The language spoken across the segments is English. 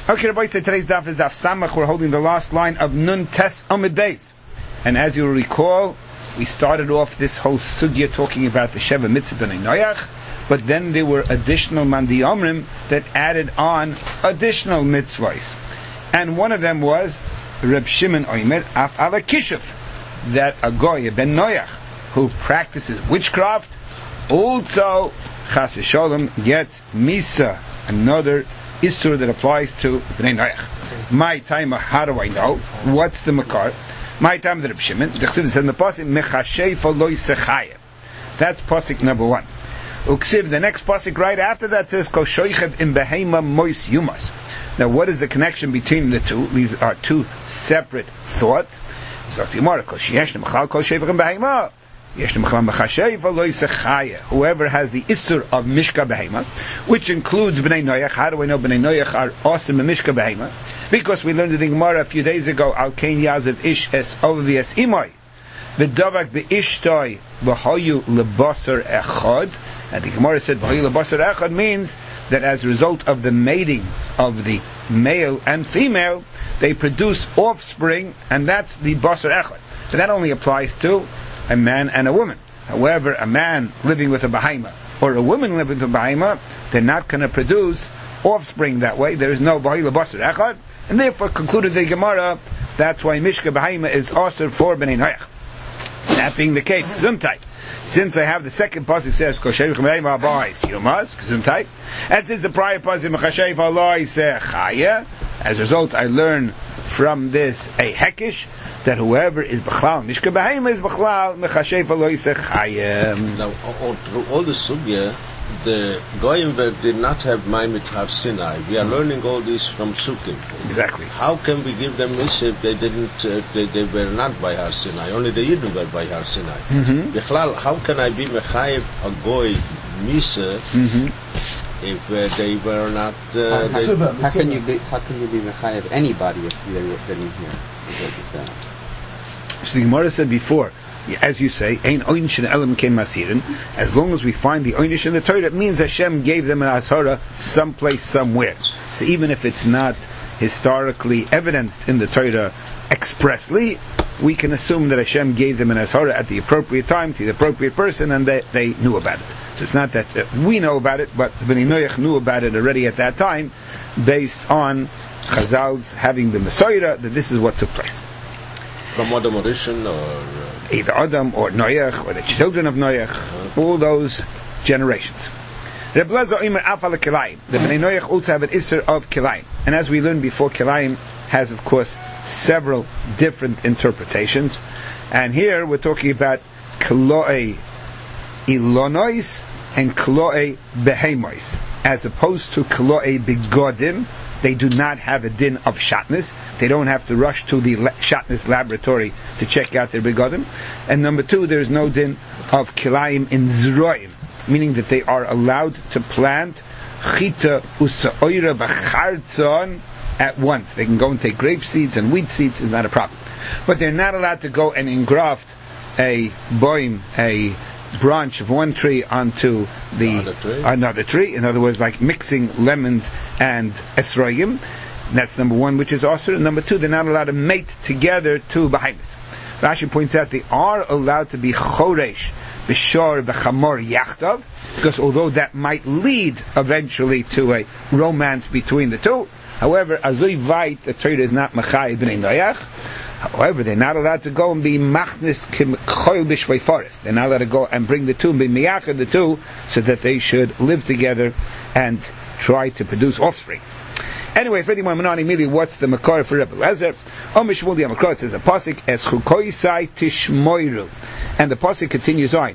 Okay, Rabbi said today's daf is daf Samach. We're holding the last line of Nun Tes Amid Beis. And as you'll recall, we started off this whole sugya talking about the Sheva Mitzvah B'nai Noach, but then there were additional Mandi Omrim that added on additional mitzvahs. And one of them was Reb Shimon Omer Af Ala Kishuf, that a Goy, Ben Noach, who practices witchcraft, also Chas v'Sholem gets Misa, another Isur that applies to Bnei Noach. My time, how do I know? What's the Makar? My time, the Reb Shimon. The Chsiv says in the pasuk, Mechashei lo Yisechayev. That's pasuk number 1. Uksiv, the next pasuk right after that says, Kol shoichev im behema mois yumas. Now, what is the connection between the two? These are two separate thoughts. Whoever has the Isur of Mishka Behema, which includes Bnei Noach. How do I know Bnei Noach are awesome in Mishka Behema? Because we learned in the Gemara a few days ago, Al Kain Yazav Ish Es Ovies Imoy, V'Davak Be'ishtoi V'Hoyu Lebasar Echad. And the Gemara said V'Hoyu Lebasar Echad means that as a result of the mating of the male and female, they produce offspring, and that's the Basar Echad. So that only applies to a man and a woman. However, a man living with a behemoth or a woman living with a behemoth, they're not going to produce offspring that way. There is no V'Hoyu Lebasar Echad, and therefore concluded the Gemara, that's why Mishka Behemoth is also for Bnei Noach. That being the case, Gesundheit. Since I have the second pasuk says Koshev Chmeima Bois Yumas Gesundheit, and since the prior pasuk Mechashev Aloi Sechaya, as a result I learn from this a hekish that whoever is B'chlal Mishka Behemoth is B'chlal Mechashev Aloi Sechaya. Now, through all the sugya, the Goyim did not have Maimet Har Sinai. We are learning all this from Sukkim. Exactly. How can we give them Misa if they didn't? They were not by Har Sinai. Only the Yidden were by Har Sinai. How can I be Mechayev a Goy Misa if they were not? How can you be Mechayev anybody if they didn't hear? So the Gemara said before, as you say, Ein Oynish and Elam came Masirin. As long as we find the Oynish in the Torah, it means Hashem gave them an Ashara someplace, somewhere. So even if it's not historically evidenced in the Torah expressly, we can assume that Hashem gave them an Ashara at the appropriate time to the appropriate person, and they knew about it. So it's not that we know about it, but Bnei Noach knew about it already at that time, based on Chazal's having the Messiah, that this is what took place. From Adam or Rishon, or either Adam or Noach or the children of Noach, all those generations. Reb Lezer Omer Afal Kilayim. The Bnei Noach also have an Isser of Kilayim, and as we learned before, Kilayim has, of course, several different interpretations. And here we're talking about Kloe Ilonois and Kloe Behemois, as opposed to Kloe Bigodim. They do not have a din of shatnez. They don't have to rush to the shatnez laboratory to check out their begodim. And number 2, there is no din of kilayim in zroim, meaning that they are allowed to plant chita usa'oira b'chartzon at once. They can go and take grape seeds and wheat seeds, is not a problem. But they're not allowed to go and engraft a boim, a branch of one tree onto another tree. In other words, like mixing lemons and esrogim. That's number 1, which is also. And number 2, they're not allowed to mate together two behemoths. Rashi points out they are allowed to be choresh, b'shor, b'chamor, yachtav, because although that might lead eventually to a romance between the two, however, azoi vayit, the Torah is not machai b'nei Noach. However, they're not allowed to go and be machnis kim choil b'shvei forest. They're not allowed to go and bring the two and be miyachad the two, so that they should live together and try to produce offspring. Anyway, for anyone immediately, what's the makar for Rebbe Lezer? Omishmul the Amakar says the pasuk es chukoisai tishmoiru, and the pasuk continues on.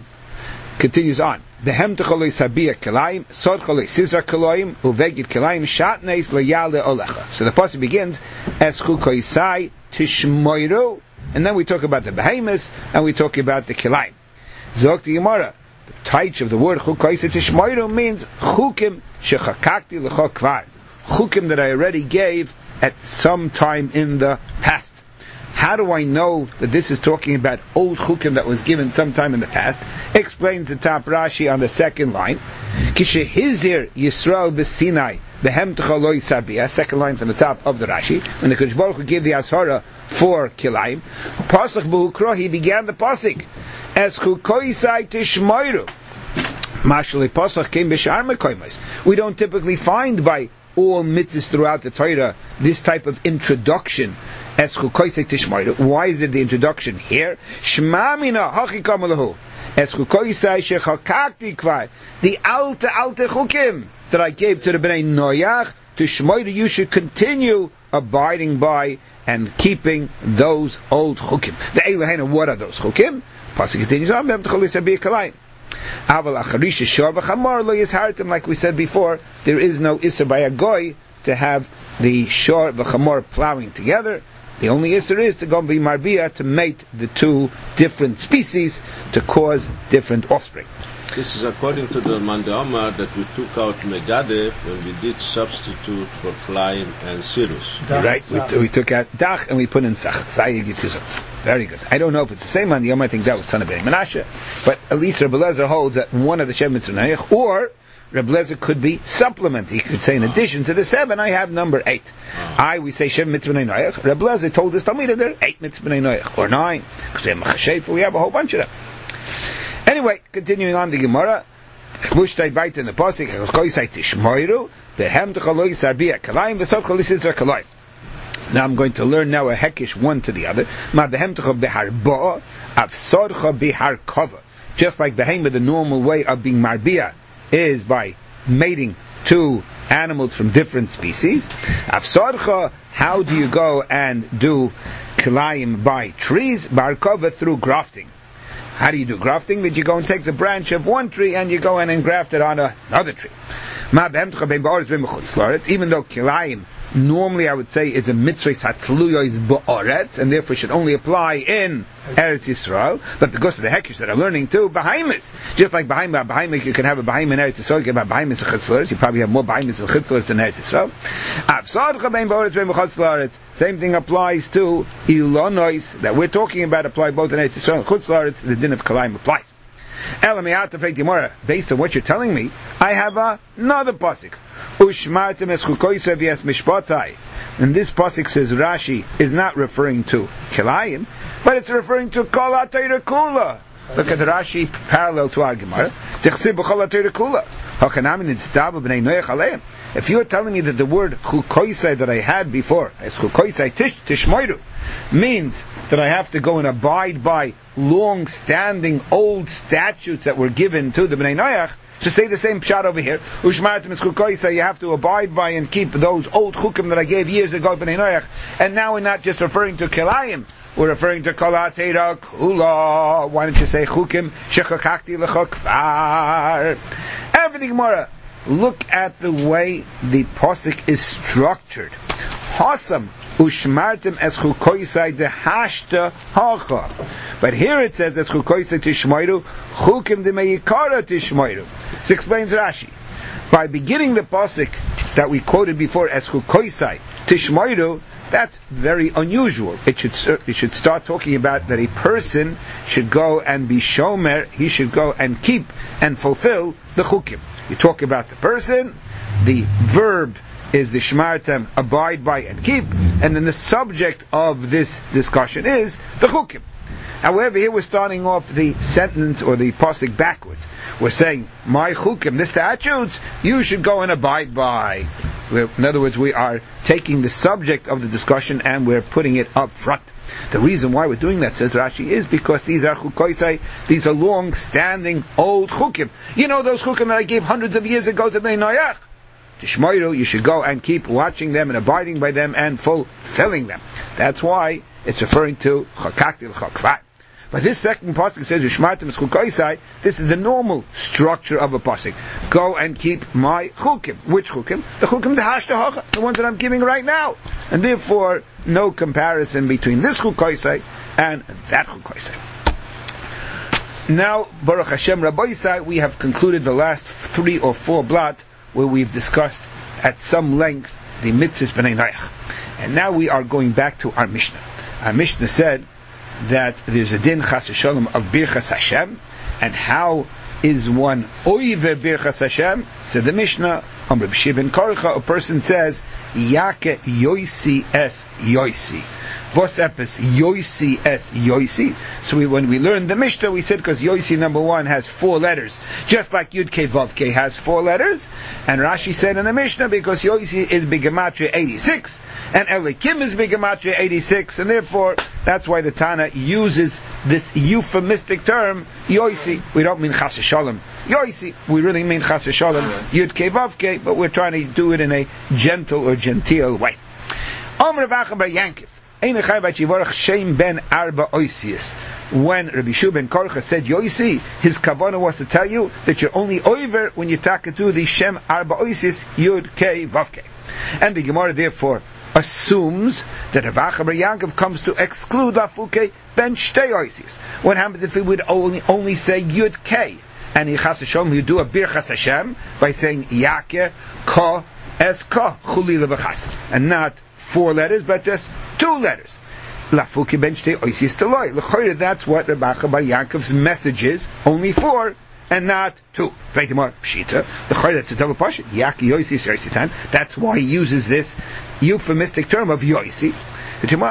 Behem techoloi sabia kelaim, sod choloi sizra kelaim, uvegit kelaim shatneis loyale olecha. So the pasuk begins es chukoisai tishmoiru, and then we talk about the behemoths and we talk about the kelaim. Zok the Gemara. The taich of the word chukoisai tishmoiru means chukim shechakakti lecho kvar. Chukim that I already gave at some time in the past. How do I know that this is talking about old chukim that was given sometime in the past? Explains the top Rashi on the second line. Kishehizir Yisrael b'Sinai behemtecha lo yisarbia, second line from the top of the Rashi, when the Kodesh Baruch Hu gave the Ashara for Kilayim, Pasach b'Hukra, he began the Pasik, as chukoisai tishmoiru. Mashali Pasach came b'shar mekoimos. We don't typically find by all mitzvahs throughout the Torah this type of introduction as chukoisai tishmoiru. Why is there the introduction here? Shma mina hachikam lahu. As chukoisai shechakakti kvar. The alte chukim that I gave to the Bnei Noach, to Shmoiru, you should continue abiding by and keeping those old chukim. The Elohena, what are those chukim? Pasuk continues on, like we said before, there is no Isser by a goy to have the shor v'chamor plowing together. The only Isser is to go and be marbia, to mate the two different species, to cause different offspring. This is according to the Mande Omar that we took out Megade when we did substitute for flying and cirrus. Right, we took out Dach and we put in Tzach. Very good. I don't know if it's the same Mande Omar, I think that was Tana Ben Menashe, but at least Rebbe Lezer holds that one of the Shem Mitzvah Noach, or Rebbe Lezer could be supplement. He could say in addition to the 7, I have number 8. We say Shem Mitzvah Noach. Rebbe Lezer told us Talmid there are 8 Mitzvah Noach, or 9. We have a whole bunch of them. Anyway, continuing on the Gemara, Mushtay Bait in the Pasik, now I'm going to learn now a hekish one to the other. Just like Behemah, the normal way of being marbia is by mating two animals from different species. How do you go and do kilayim by trees? Barkova, through grafting. How do you do grafting? That you go and take the branch of one tree and you go in and graft it on another tree. Even though kilayim normally I would say is a mitzvah hatluyois ba'aretz, and therefore should only apply in Eretz Yisrael, but because of the hekish that I'm learning too, behemoths, just like behemoth, you can have a behemoth in Eretz Yisrael, you can have behemoths in Chitzlaretz, you probably have more behemoths in Chitzlaretz than Eretz Yisrael. Same thing applies to Ilonois, that we're talking about, apply both in Eretz Yisrael and Chitzlaretz, the din of Kalayim applies. Based on what you're telling me, I have another pasuk. And this pasuk says Rashi is not referring to Kilayim, but it's referring to Kol HaTorah Kula. Look at the Rashi parallel to our Gemara. If you're telling me that the word chukoisai that I had before, as chukoisai tishmoiru, means that I have to go and abide by long-standing old statutes that were given to the Bnei Noach, to say the same pshat over here, Ushmartim es chukoisai, you have to abide by and keep those old chukim that I gave years ago to Bnei Noach, and now we're not just referring to Kilayim, we're referring to Kol HaTorah Kula. Why don't you say chukim shechakakti l'chokvar? Everything Gemara. Look at the way the posik is structured. Hasam ushmartim es chukoisai dehashta hacha. But here it says es chukoisai tishmoiru chukim demeikara tishmoiru. This explains Rashi. By beginning the posik that we quoted before as chukoisai tishmoiru, that's very unusual. It should start talking about that a person should go and be shomer, he should go and keep and fulfill the chukim. You talk about the person, the verb is the shmartem, abide by and keep, and then the subject of this discussion is the chukim. However, here we're starting off the sentence or the pasuk backwards. We're saying, my chukim, the statutes, you should go and abide by. In other words, we are taking the subject of the discussion and we're putting it up front. The reason why we're doing that, says Rashi, is because these are chukoisai, these are long-standing old chukim. You know those chukim that I gave hundreds of years ago to Bnei Noach? Tishmoiru, you should go and keep watching them and abiding by them and fulfilling them. That's why it's referring to chakakti l'chakvar. But this second pasuk says, Ushmartim es chukoisai, this is the normal structure of a pasuk. Go and keep my chukim. Which chukim? The chukim dehashta hacha, the ones that I'm giving right now. And therefore, no comparison between this chukoisai and that chukoisai. Now, Baruch Hashem Rabbeisai, we have concluded the last 3 or 4 blot where we've discussed at some length the mitzvahs b'nei Noach. And now we are going back to our Mishnah. Our Mishnah said that there's a din chas v'sholom of birchas Hashem, and how is one oive birchas Hashem? Said the Mishnah, Reb Shia ben Korcha, a person says, Yake Yoisi es Yoisi. Vos epis Yoisi es Yoisi. So when we learned the Mishnah, we said because Yoisi number 1 has 4 letters, just like Yud Kei Vav Kei has 4 letters. And Rashi said in the Mishnah because Yoisi is B'gematria 86, and Elikim is B'gematria 86, and therefore that's why the Tana uses this euphemistic term Yoisi. We don't mean Chas Shalom Yoisi. We really mean Chas Shalom Yud Kei Vav Kei, but we're trying to do it in a gentle or genteel way. Omer Rav Acha bar Yankiv. When Rabbi Shua ben Korcha said Yoisi, his kavanah was to tell you that you're only over when you take to the Shem Arba Oisis Yud Kei Vav Kei. And the Gemara therefore assumes that Rav Acha bar Yaakov comes to exclude Lafuke ben Shtei Oisis. What happens if we would only say Yud Kei? And in Chas Hashem you do a Birchas Hashem by saying Yake Ka Es Ka Chulila B'Chas, and not 4 letters, but just 2 letters. Lafuki ben shtei oisis teloi. L'choyre, that's what Rav Acha bar Yaakov's message is, only 4 and not 2. Veitimar pshita. L'choyre, that's a double pashut. Yaki oisis yoisitan. That's why he uses this euphemistic term of yoisi. He just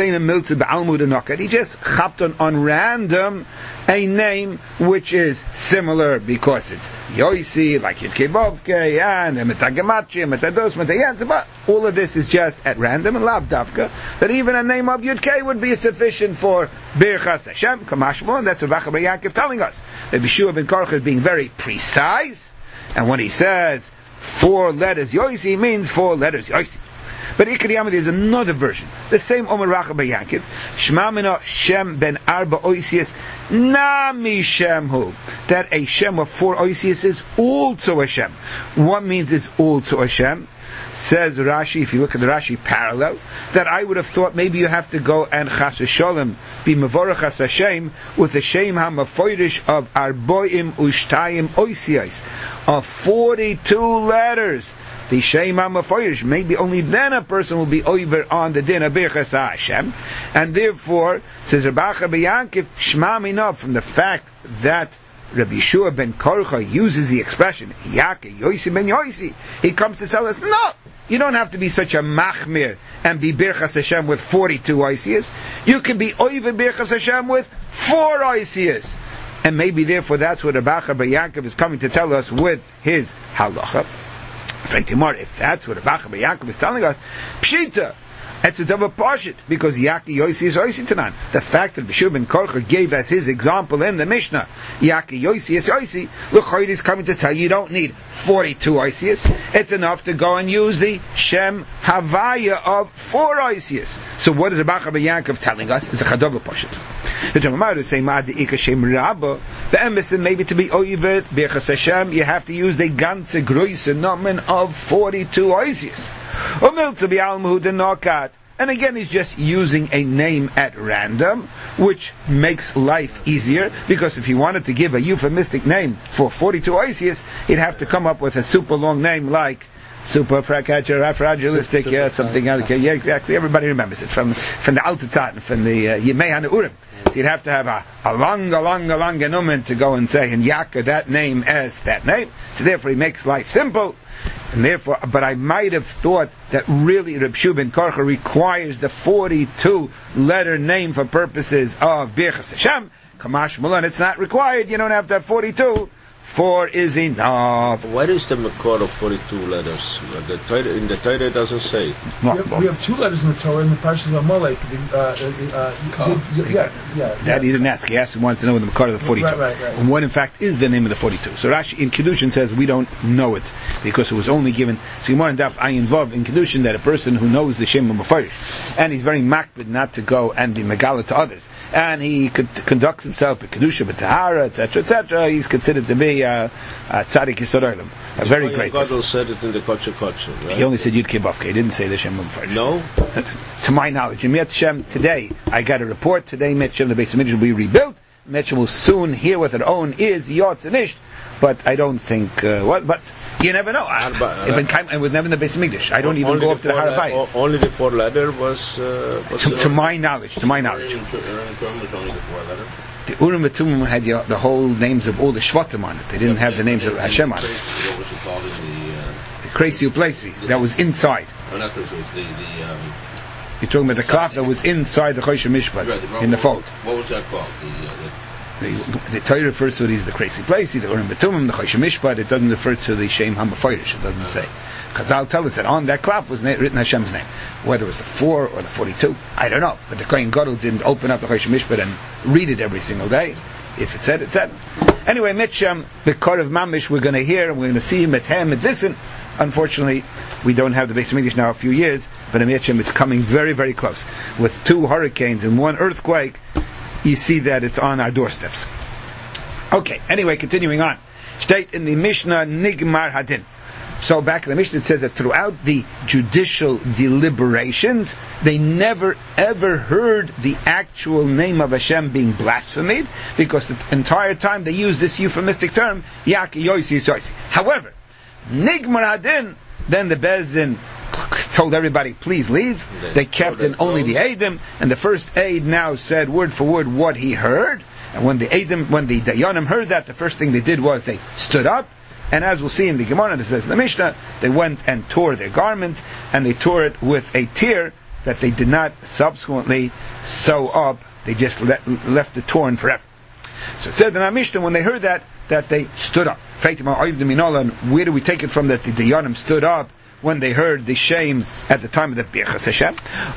chapped on random a name which is similar because it's Yoisi, like Yud Kei Vav Kei, and Metagematria, Metados, Metayanz, but all of this is just at random and lav dafka, that even a name of Yud Kei would be sufficient for Birchas Hashem, Kamashmo, and that's what Rav Acha bar Yaakov telling us. That Yeshua ben Korcha is being very precise, and when he says 4 letters Yoisi, he means 4 letters Yoisi. But Ikari there's another version. The same Omer Rav Acha bar Yankiv. Shema Mino Shem ben Arba Oisius Nami Shemhu. That a Shem of 4 Oisius is also a Shem. What means is also a Shem? Says Rashi, if you look at the Rashi parallel, that I would have thought maybe you have to go and Chas Shalom be Mevorach Chas Hashem with the Shem HaMafoirish of Arboim Ushtayim Oisius of 42 letters. The Shem HaMafoirish, maybe only then a person will be over on the din of Birchas Hashem, and therefore, says Rav Acha bar Yankiv, Shema Mina, from the fact that Rabbi Shua ben Korcha uses the expression Yake Yoisi ben Yoisi, he comes to tell us, no, you don't have to be such a machmir and be Birchas Hashem with 42 Oisias. You can be over Birchas Hashem with 4 Oisias. And maybe therefore that's what Rav Acha bar Yankiv is coming to tell us with his halacha. If that's what Rav Acha bar Yaakov is telling us, pshita, it's a double pashut, because Yaki Yoisi is Yoisi Tanan. The fact that Yeshua ben Korcha gave as his example in the Mishnah, Yaki Yoisi is Yoisi, L'choyr is coming to tell you don't need 42 Yoisias. It's enough to go and use the Shem Havaya of 4 Yoisias. So what is Rav Acha bar Yaakov telling us? It's a double pashut. The Gemara is saying, the embassy maybe to be over Birchas Hashem, you have to use the ganze groise nomen of 42 Oisias. And again, he's just using a name at random, which makes life easier, because if he wanted to give a euphemistic name for 42 Oisias, he'd have to come up with a super long name like superfragilistic, something else. Yeah, exactly. Everybody remembers it from the Alte Zeiten, from the Yemei HaNeurim. So you'd have to have a long genommen to go and say and Yaakov that name as that name. So therefore he makes life simple. And therefore, but I might have thought that really Reb Shua ben Korcha requires the 42 letter name for purposes of Birchas Hashem. Kamash Mulan, it's not required. You don't have to have 42. 4 is enough. What is the makor of 42 letters? In the Torah it doesn't say. We have 2 letters in the Torah in the Parshas of Amalek. That he didn't ask. He asked and wanted to know the makor of the 42. Right. And what in fact is the name of the 42. So Rashi in Kedushin says we don't know it because it was only given. So Gemara and Daf Ayin Vav in Kedushin that a person who knows the Shem Mefarish and he's very makbid not to go and be megala to others, and he conducts himself with Kedusha, with Tahara, etc., he's considered to be a tzaddik yisod olam, a very great person. God said it in the Kodesh Kodesh, right? He only said Yud Kei Vav Kei. He didn't say the Shem Mefarish. No? To my knowledge. In Met Shem today, I got a report today, Met Shem, the Beis Hamikdash will be rebuilt. Met Shem will soon hear with their own ears, Yotz and Ish, but I don't think, but you never know. It was never in the Beis Hamikdash. I don't even go up to the Har HaBayis. Only the 4 letter was to my knowledge. The Urim was only the 4 letter. The Urim and Tumim had the whole names of all the Shvatim on it. They didn't have the names of Hashem on it. crazy uplesi that was inside. Oh, not crazy. You're talking about the cloth that was inside the Choshen Mishpat in the fold. What was that called? The Torah refers to it as the crazy place, the Urim Betumim, the Choshen Mishpat. It doesn't refer to the Shem HaMeforish. It doesn't say. Chazal tell us that on that cloth was written Hashem's name. Whether it was the 4 or the 42, I don't know. But the Kohen Gadol didn't open up the Choshen Mishpat and read it every single day. If it said, it said. Anyway, Mitcham, the Kor of Mamish, we're going to hear, and we're going to see him at Ham, at Vissen. Unfortunately, we don't have the Beis Hamikdash now a few years, but Mitcham, it's coming very, very close. With 2 hurricanes and 1 earthquake, you see that it's on our doorsteps. Okay, anyway, continuing on. State in the Mishnah, Nigmar Hadin. So back in the Mishnah it says that throughout the judicial deliberations, they never ever heard the actual name of Hashem being blasphemed, because the entire time they used this euphemistic term, Yaki Yoisi Yoisi. However, Nigmar Hadin, then the Beis Din told everybody, please leave. They kept in only the Eidim, and the first Eid now said word for word what he heard. And when the Dayanim heard that, the first thing they did was they stood up. And as we'll see in the Gemara, it says in the Mishnah, they went and tore their garments, and they tore it with a tear that they did not subsequently sew up. They just left it torn forever. So it said in our Mishnah, when they heard that they stood up. Where do we take it from that the Dayanim stood up when they heard the shame at the time of the Birchas Hashem?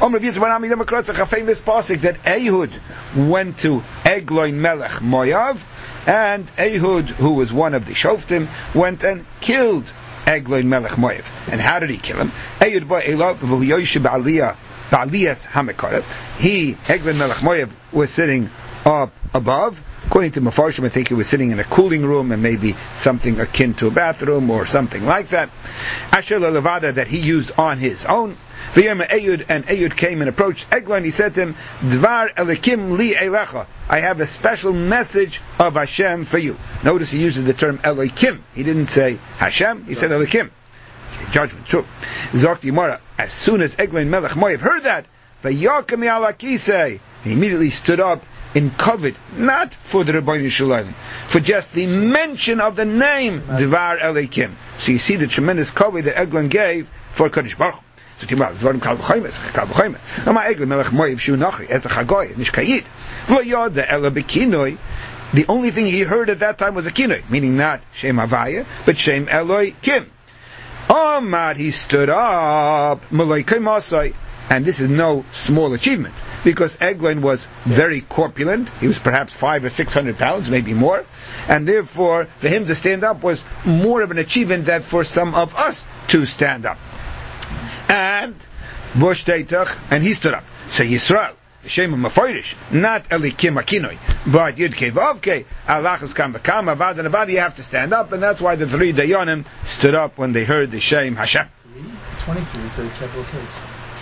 A famous pasuk that Ehud went to Eglon Melech Moav, and Ehud, who was one of the Shoftim, went and killed Eglon Melech Moav. And how did he kill him? Ehud ba'elav v'hu ba'aliyas hamekarev. He, Eglon Melech Moav, was sitting up above. According to Mefarshim, I think he was sitting in a cooling room and maybe something akin to a bathroom or something like that. Asher levada, that he used on his own. V'yom Ehud, and Ehud came and approached Eglon. He said to him, Dvar Elikim li elecha. I have a special message of Hashem for you. Notice he uses the term Elokim. He didn't say Hashem, he said Elokim. Judgment, true. Zok Yimara, as soon as Eglon Melech Moav heard that, V'yakem yalakisei, he immediately stood up in covet, not for the Rebbeinu Shalom, for just the mention of the name Dvar Elikim. So you see the tremendous covet that Eglon gave for Kadosh Baruch Hu. So Timar, Dvarim Kal V'Choymes, Ama Eglon Melech Moav Shu Nachri, Ez HaChagoy, Nishkayit, V'Yoda Ela B'Kinoi. The only thing he heard at that time was a kinoi, meaning not Shem Havaya, but Shem Eloi Kim. Amad, he stood up, Malay Kaimasai, and this is no small achievement, because Eglon was very corpulent. He was perhaps 500 or 600 pounds, maybe more, and therefore for him to stand up was more of an achievement than for some of us to stand up. And Bosh Teitach, and he stood up. So Yisrael, Shem Meforish, not Elikim Akinoi, but Yud Kei Vavkei, Alachas Kam V'Kam, Avad and Avad, you have to stand up, and that's why the 3 Dayanim stood up when they heard the Shem Hashem. 23 is a capital case.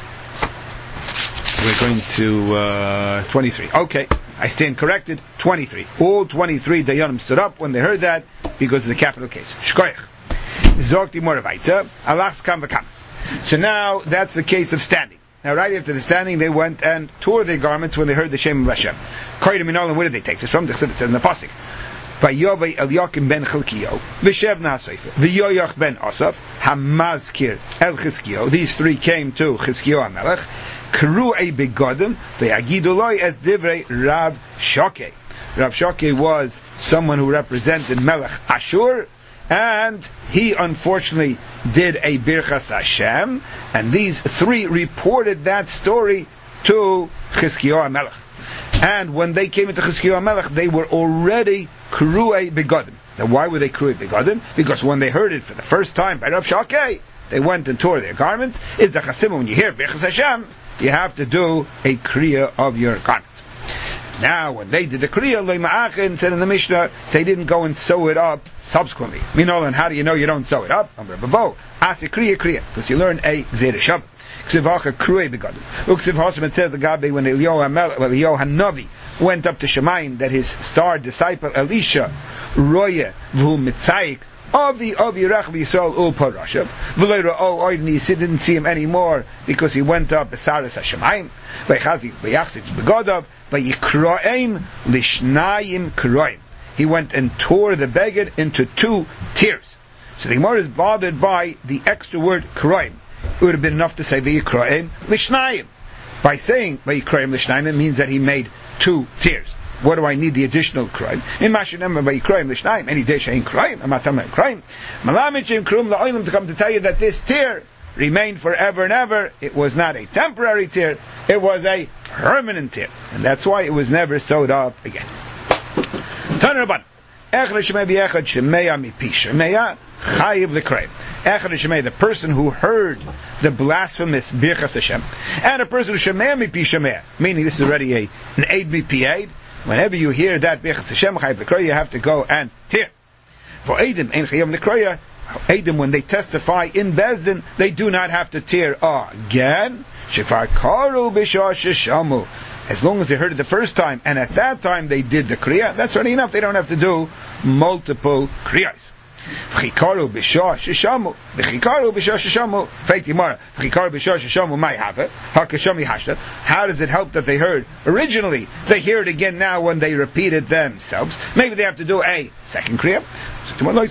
We're going to 23. Okay, I stand corrected. 23. All 23 Dayanim stood up when they heard that because of the capital case. Shkoyach. Zogti Moravayta. Alachas Kam V'Kam. So now that's the case of standing. Now right after the standing, they went and tore their garments when they heard the Shem of Hashem. Koydim Minolan, where did they take this from? It says in the pasuk. Vayovei Eliakim ben Chilkiyo, V'shev Nasefer, V'yoyach ben Asaf, Hamazkir El Chizkiyo. These 3 came to Chizkiyo HaMelech. Kru'ei begodim, V'yagidu loy as divrei Rav Shokei. Rav Shokei was someone who represented Melech Ashur, and he unfortunately did a Birchas Hashem, and these 3 reported that story to Chizkiyo HaMelech. And when they came into Chizkiyo HaMelech, they were already Kru'ei begodim. Now why were they Kru'ei begodim? Because when they heard it for the first time by Rav Shokei, they went and tore their garments. Is the Chasimah, when you hear Birchas Hashem, you have to do a Kriya of your garments. Now, when they did the Kriya, Leima'achin said in the Mishnah, they didn't go and sew it up subsequently. Minolan, how do you know you don't sew it up? Ase Kriya, because you learn a Gzeir Shabbat. Ksivacha Kru'ei begodim. Uksiv Hosman said the Gabi when Eliyahu Hanavi went up to Shemayim, that his star disciple Elisha Roye V'hu Mitzayik Avi Yerach V'Yisrael Ul Parashav V'leira Oidni didn't see him anymore because he went up Besaris HaShemayim V'Yachazik Begodav V'Yikraim Lishnayim Kroim. He went and tore the beged into 2 tiers. So the Gemara is bothered by the extra word Kroim. It would have been enough to say V'yikroim Lishnayim. By saying V'yikroim Lishnayim, it means that he made 2 tiers. What do I need the additional Kroim? In Mashinem V'yikroim Lishnayim, any day Shein Kroim, Amatam Kroim. Malamid Shem Krum La'olim, to come to tell you that this tier remained forever and ever. It was not a temporary tier, it was a permanent tier. And that's why it was never sewed up again. Tanur Rabban. Echad Shemei v'Echad Shemeya mipi Shemeya Chayiv l'Kreim. Echad Shemei, the person who heard the blasphemous Birchas Hashem, and a person who Shemeya mipi Shemeya, meaning this is already an Eid mipi Eid. Whenever you hear that Birchas Hashem Chayiv l'Kreim, you have to go and hear. For Eidim Ein Chayiv l'Kreim, Eidim, when they testify in Bezdin, they do not have to tear again. Shefar Karu B'Shah Sheshamu. As long as they heard it the first time, and at that time they did the Kriya, that's already enough. They don't have to do multiple Kriyas. V'chikaru b'shah sheshamu. V'chikaru b'shah sheshamu. Feit Yimara. V'chikaru b'shah sheshamu may have it. Hakashami hashta. How does it help that they heard originally? They hear it again now when they repeat it themselves. Maybe they have to do a second Kriya. It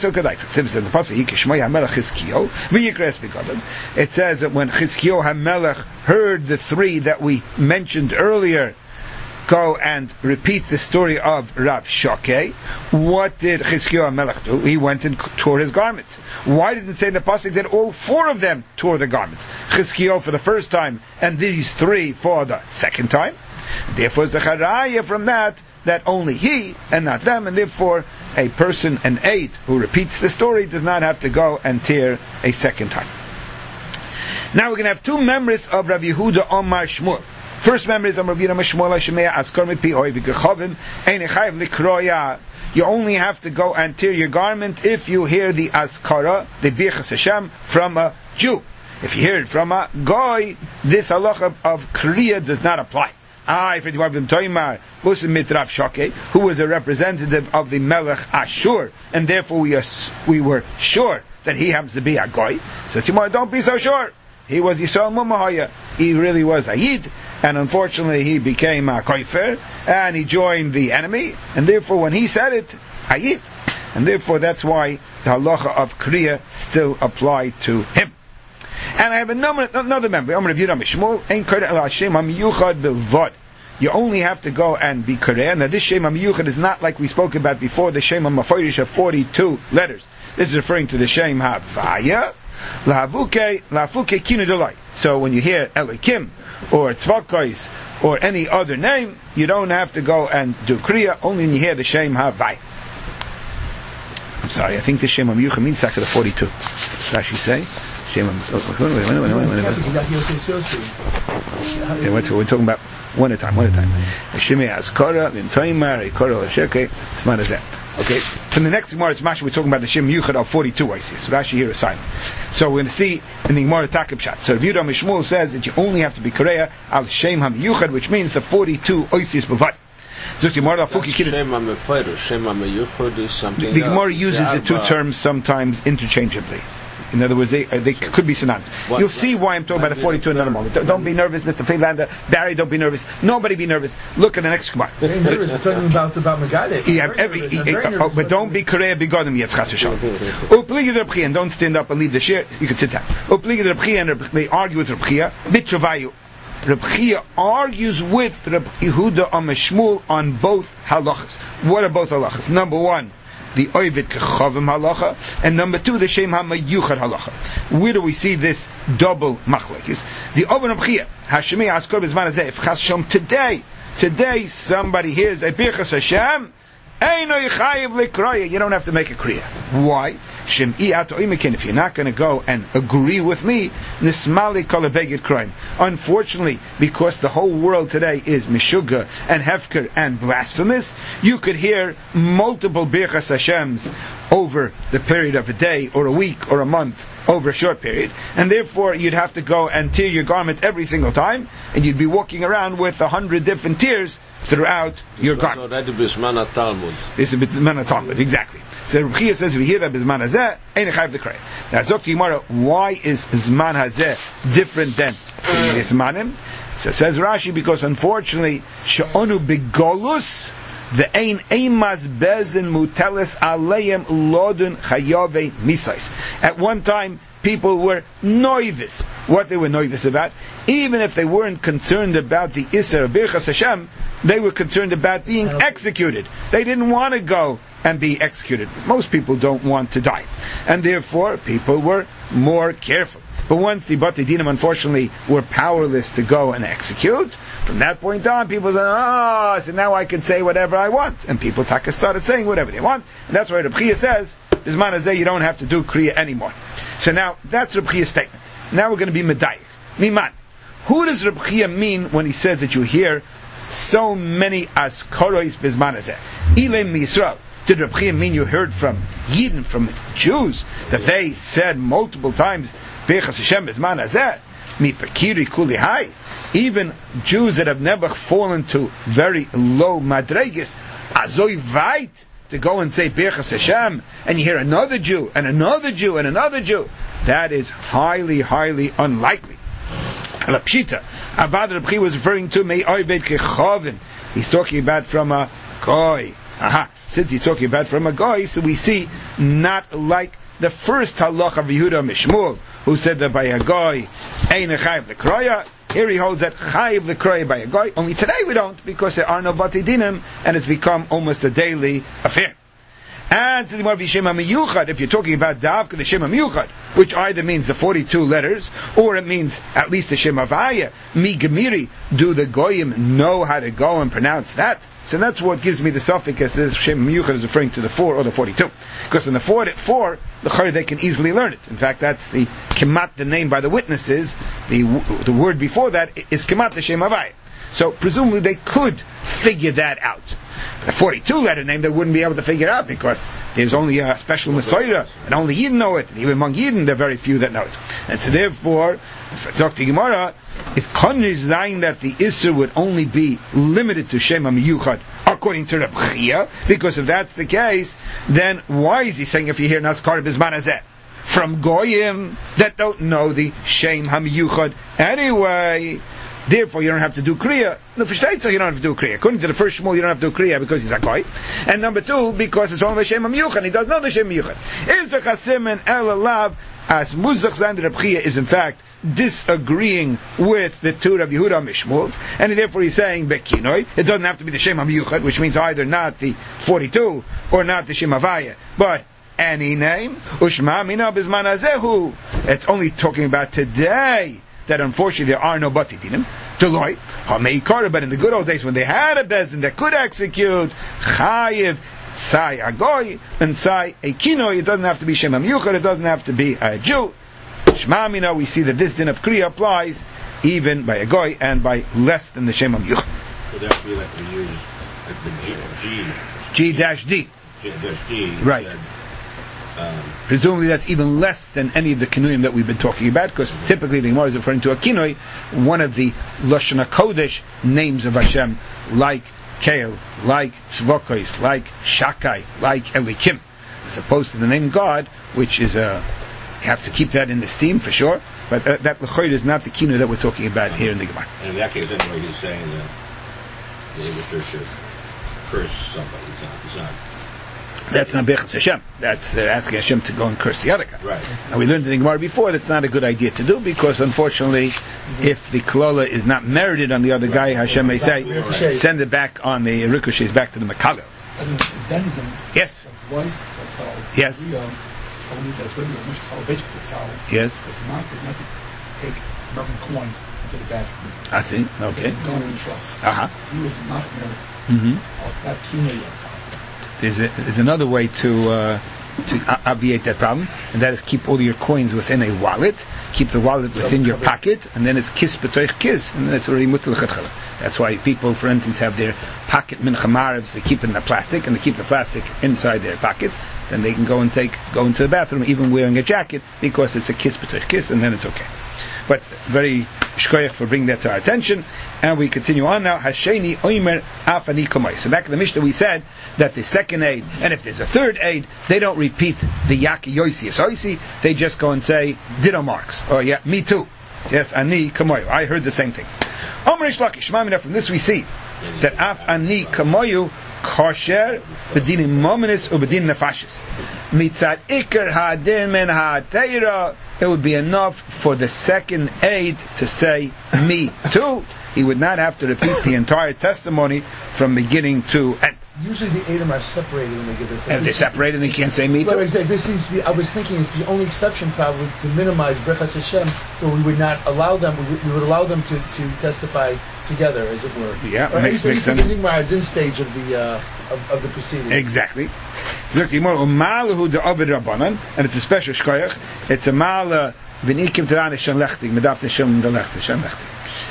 says that when Chizkiyahu HaMelech heard the 3 that we mentioned earlier go and repeat the story of Rav Shokeh, what did Chizkiyahu HaMelech do? He went and tore his garments. Why didn't it say in the pasuk that all 4 of them tore the garments? Chizkiyahu for the first time and these 3 for the second time. Therefore, Zechariah from that only he and not them, and therefore a person, an Eid, who repeats the story does not have to go and tear a second time. Now we're going to have 2 members of Rav Yehuda Omar Shmuel. First member is Rav Yehuda Shmuel Shemea Askar Mipi Oy V'Gechavim Ein Chayiv L'Kroya. You only have to go and tear your garment if you hear the Askara, the Birchas Hashem, from a Jew. If you hear it from a Goy, this halacha of Kriya does not apply. Who was a representative of the Melech Ashur, and therefore we were sure that he happens to be a Goy. So tomorrow, don't be so sure. He was Yisrael Mumahaya. He really was a Yid, and unfortunately he became a Koifer, and he joined the enemy, and therefore when he said it, a Yid. And therefore that's why the halacha of Kriya still applied to him. And I have another member. You only have to go and be Koreh. Now this Shem HaMiyuchad is not like we spoke about before, the Shem HaMafoirish of 42 letters. This is referring to the Shem HaVaya. So when you hear Elikim or Tzvakos or any other name, you don't have to go and do Kriya, only when you hear the Shem HaVaya. I'm sorry, I think the Shem HaMiyuchad means actually the 42. What does she say? We're talking about one at a time. Okay, from the next Gemara, it's Masha, we're talking about the Shem Yuchad of 42 Oisius. Rashi here is silent. So we're going to see in the Gemara Takib Shat. So Rav Yehuda Mishmuel says that you only have to be Korea al Shem HaMiyuchad, which means the 42 Oisius Bavad. The Gemara uses the 2 terms sometimes interchangeably. In other words, they could be synonymous. You'll see why I'm talking about the 42 in another moment. Don't be nervous, Mr. Friedlander. Barry, don't be nervous. Nobody be nervous. Look at the next Gemara. We're talking about Megadeh. But don't be Korea Begodim yet, Chas v'Shalom. And don't stand up and leave the shir. You can sit down. And they argue with Reb Chia. Bitravayu. Reb Chia argues with Reb Yehuda Shmuel on both halachas. What are both halachas? Number 1, the Oivit Kechavim halacha, and number 2, the Shem HaMayuchad halacha. Where do we see this double machlekes? The Oven of Chia, Hashemi Askor B'Zman Hazeh, if Chas Shalom today somebody hears a Birchas Hashem, you don't have to make a kriya. Why? If you're not going to go and agree with me, unfortunately, because the whole world today is mishuga and hefker and blasphemous, you could hear multiple Birchas Hashems over the period of a day or a week or a month, over a short period, and therefore you'd have to go and tear your garment every single time, and you'd be walking around with 100 different tears throughout your garment. This is Bisman Talmud. This is Bisman Talmud, exactly. So Reb Chia says, we hear that Bisman Hazeh, ain't a chayiv l'krei. Now, Zok Yimara, why is Zman Hazeh different than Zmanim? So says Rashi, because unfortunately, she'onu begolus the ein eimas bezin muteles aleim lodun chayove misais. At one time, people were noivis. What they were noivis about, even if they weren't concerned about the Isser of Birchas Hashem, they were concerned about being executed. They didn't want to go and be executed. Most people don't want to die. And therefore, people were more careful. But once the Batei Dinim, unfortunately, were powerless to go and execute, from that point on, people said, so now I can say whatever I want. And people started saying whatever they want. And that's why Reb Chia says, Bisman Hazeh, you don't have to do Kriya anymore. So now, that's Reb Chia's statement. Now we're going to be Medayik. Miman. Who does Reb Chia mean when he says that you hear so many Askorois Bisman Hazeh? Ilem Yisrael. Did Reb Chia mean you heard from Yidden, from Jews, that they said multiple times, Birchas Hashem Bisman Hazeh? Mi Pekiri Kuli Hai. Even Jews that have never fallen to very low madreges, Azoi Vait, to go and say Birchas Hashem, and you hear another Jew, and another Jew, and another Jew. That is highly, highly unlikely. Pshita, Avad Reb Chia was referring to Mei Oived Kechovin. He's talking about from a goy. Since he's talking about from a goy, so we see not like the first halach of Yehuda Mishmul, who said that by a goy, Ein Chayiv L'Kroya. Here he holds that Chayiv L'Kroya by a goy. Only today we don't, because there are no Batei Dinim, and it's become almost a daily affair. And since if you're talking about Davka, the Shem HaMiyuchad, which either means the 42 letters, or it means at least the Shem Havaya, Mi Gemiri, do the Goyim know how to go and pronounce that? So that's what gives me the suffix as the Shem HaMiyuchad is referring to the 4 or the 42. Because in the 4, they can easily learn it. In fact, that's the Kemat, the name by the witnesses. The word before that is Kemat, the Shem Havaya. So presumably they could figure that out. The 42 letter name they wouldn't be able to figure out, because there's only a special Messiah, and only Yidden know it, and even among Yidden there are very few that know it. And so therefore, if I talk to Gemara, it's Konnish Zayin that the Isser would only be limited to Shem HaMiyuchad, according to Reb Chia, because if that's the case, then why is he saying if you hear Naskar Bisman Hazeh? From Goyim that don't know the Shem HaMiyuchad anyway. Therefore, you don't have to do Kriya. No, for Shteitzer, you don't have to do Kriya. According to the first Shmuel, you don't have to do Kriya because he's a Goy. And number 2, because it's only Shem HaMiyuchad. He doesn't know the Shem HaMiyuchad. Is the Chasim and El Alav, as Muzach Zand Reb Chia is in fact disagreeing with the Tur of Yehuda Mishmul, and therefore he's saying Bekinoi. It doesn't have to be the Shem HaMiyuchad, which means either not the 42 or not the Shem Havaya, but any name. Ushma Mina Bisman Hazehu. It's only talking about today that unfortunately there are no Batei Dinim. Deloy, Hameikara, but in the good old days when they had a bezin that could execute, Chayiv, Sai Agoy, and Sai Ekino, it doesn't have to be Shem HaMiyuchad, it doesn't have to be a Jew. Shema Mina, we see that this din of Kriya applies even by a Goy and by less than the Shem HaMiyuchad. So that would be like we use like the G-D. G-D. Right. Presumably that's even less than any of the kinuyim that we've been talking about, because typically the Gemara is referring to a kinui, one of the Lashon HaKodesh names of Hashem, like Kael, like Tzvokos, like Shakai, like Elikim, as opposed to the name God, which is you have to keep that in the steam for sure, but that L'choid is not the kinui that we're talking about here in the Gemara. And in that case, anyway, he's saying that the English should curse somebody. It's not. That's not Birchas Hashem. They're asking Hashem to go and curse the other guy. Right. And we learned in the Gemara before that's not a good idea to do, because unfortunately, if the Klola is not merited on the other guy, Hashem may say, send it back on the ricochets back to the Makalil. Yes. Yes. Yes. Take American coins into the bathroom. I see. Okay. Don't even trust. He was not of that teenager. There's another way to obviate that problem, and that is keep all your coins within a wallet. Keep the wallet within your pocket, and then it's kiss b'toich kiss, and then it's already mutal l'chatchala. That's why people, for instance, have their pocket mincha marevs. They keep it in the plastic, and they keep the plastic inside their pocket. Then they can go into the bathroom, even wearing a jacket, because it's a kiss b'toich kiss, and then it's okay. But very shkoyach for bringing that to our attention. And we continue on now. Hasheni oimer afani komay. So back in the Mishnah we said that the second aid, and if there's a third aid, they don't repeat the yaki yoisi asoisi. They just go and say ditto marks, or yeah, me too. Yes, ani kamoyu. I heard the same thing. Omer Reish Lakish, from this we see that af ani kamoyu kosher b'dinim mominis or b'dinim nefashis. Mitzad ikar ha'adin min ha'teira, it would be enough for the second aid to say me too. He would not have to repeat the entire testimony from beginning to end. Usually the Edom are separated when they give their testimony. And if they're separated, they can't say me too. Well, exactly. This seems to be, I was thinking it's the only exception probably to minimize Brechas Hashem, where we would not allow them, we would allow them to testify together, as it were. Yeah, or makes sense. At least the din stage of the proceedings. Exactly. And it's a special shkoyach. It's a mala v'nikim terane shen lechtig medaf neshim delechtig shen lechtig.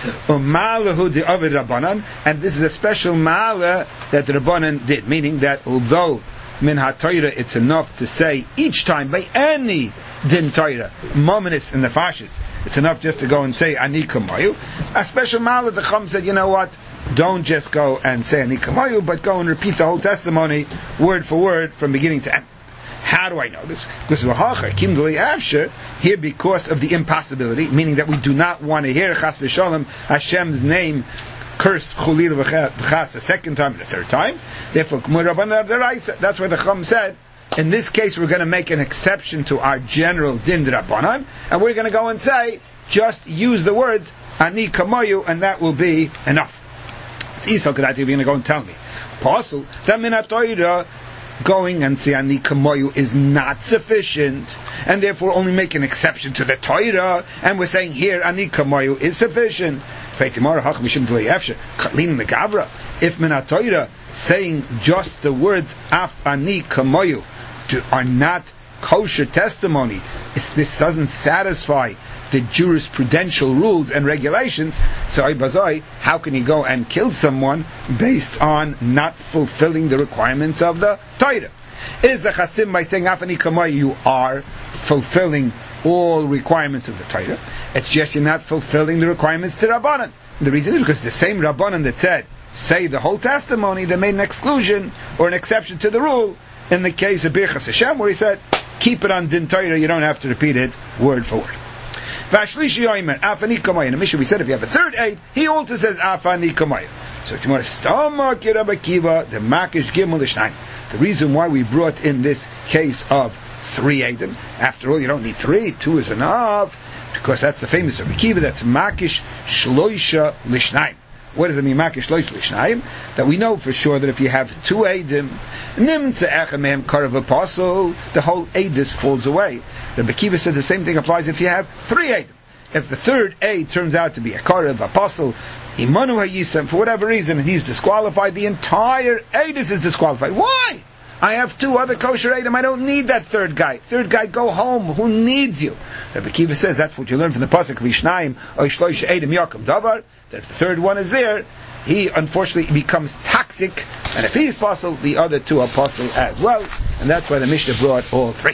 And this is a special mala that the Rabbanan did, meaning that although min ha-Torah it's enough to say each time by any din Torah, mominis and the fashists, it's enough just to go and say ani kamoyu. A special mala, the Chum said, you know what? Don't just go and say ani kamoyu, but go and repeat the whole testimony word for word from beginning to end. How do I know this? Because here, because of the impossibility, meaning that we do not want to hear Chas v'Shalom Hashem's name cursed Chulil v'Chas a second time and a third time. Therefore, that's why the Chum said, in this case, we're going to make an exception to our general din d'Rabbanan, and we're going to go and say, just use the words ani kamoyu, and that will be enough. You're going to go and tell me, Apostle, that min ha-Torah going and say ani kamoyu is not sufficient, and therefore only make an exception to the Torah, and we're saying here ani kamoyu is sufficient. If min ha-Torah saying just the words af ani kamoyu are not kosher testimony, this doesn't satisfy the jurisprudential rules and regulations, so how can he go and kill someone based on not fulfilling the requirements of the Torah? Is the Chasim by saying Afani Kamoy you are fulfilling all requirements of the Torah? It's just you're not fulfilling the requirements to Rabbanan. The reason is because the same Rabbanan that said say the whole testimony, they made an exclusion or an exception to the rule in the case of Birchas Hashem, where he said keep it on Din Torah, you don't have to repeat it word for word. Vashlishi Yoimer, Afani Kamoy. In the Mishnah we said if you have a third aid, he also says Afani Kamoy. So tomorrow, Stama Kirab Akiva, the Makish Gimel Ishnaim. The reason why we brought in this case of 3 aidim, after all, you don't need 3, 2 is enough, because that's the famous Rabbi Akiva, that's Makish Shloisha Lishnaim. What does it mean, Makish Shloisha Lishnaim? That we know for sure that if you have 2 aidim, Nimtze Echamem Karav Apostle, the whole aidis falls away. Rabbi Akiva said the same thing applies if you have 3 aidim. If the third aid turns out to be a Karav Apostle, Imanu HaYisem, for whatever reason, he's disqualified, the entire aidis is disqualified. Why? I have 2 other kosher aidim, I don't need that third guy. Third guy, go home, who needs you? Rabbi Akiva says that's what you learn from the Pasuk, Vishnaim, or Shloisha Aidim Yakum Davar, that if the third one is there, he unfortunately becomes toxic, and if he's apostle, the other 2 are apostle as well, and that's why the Mishnah brought all 3.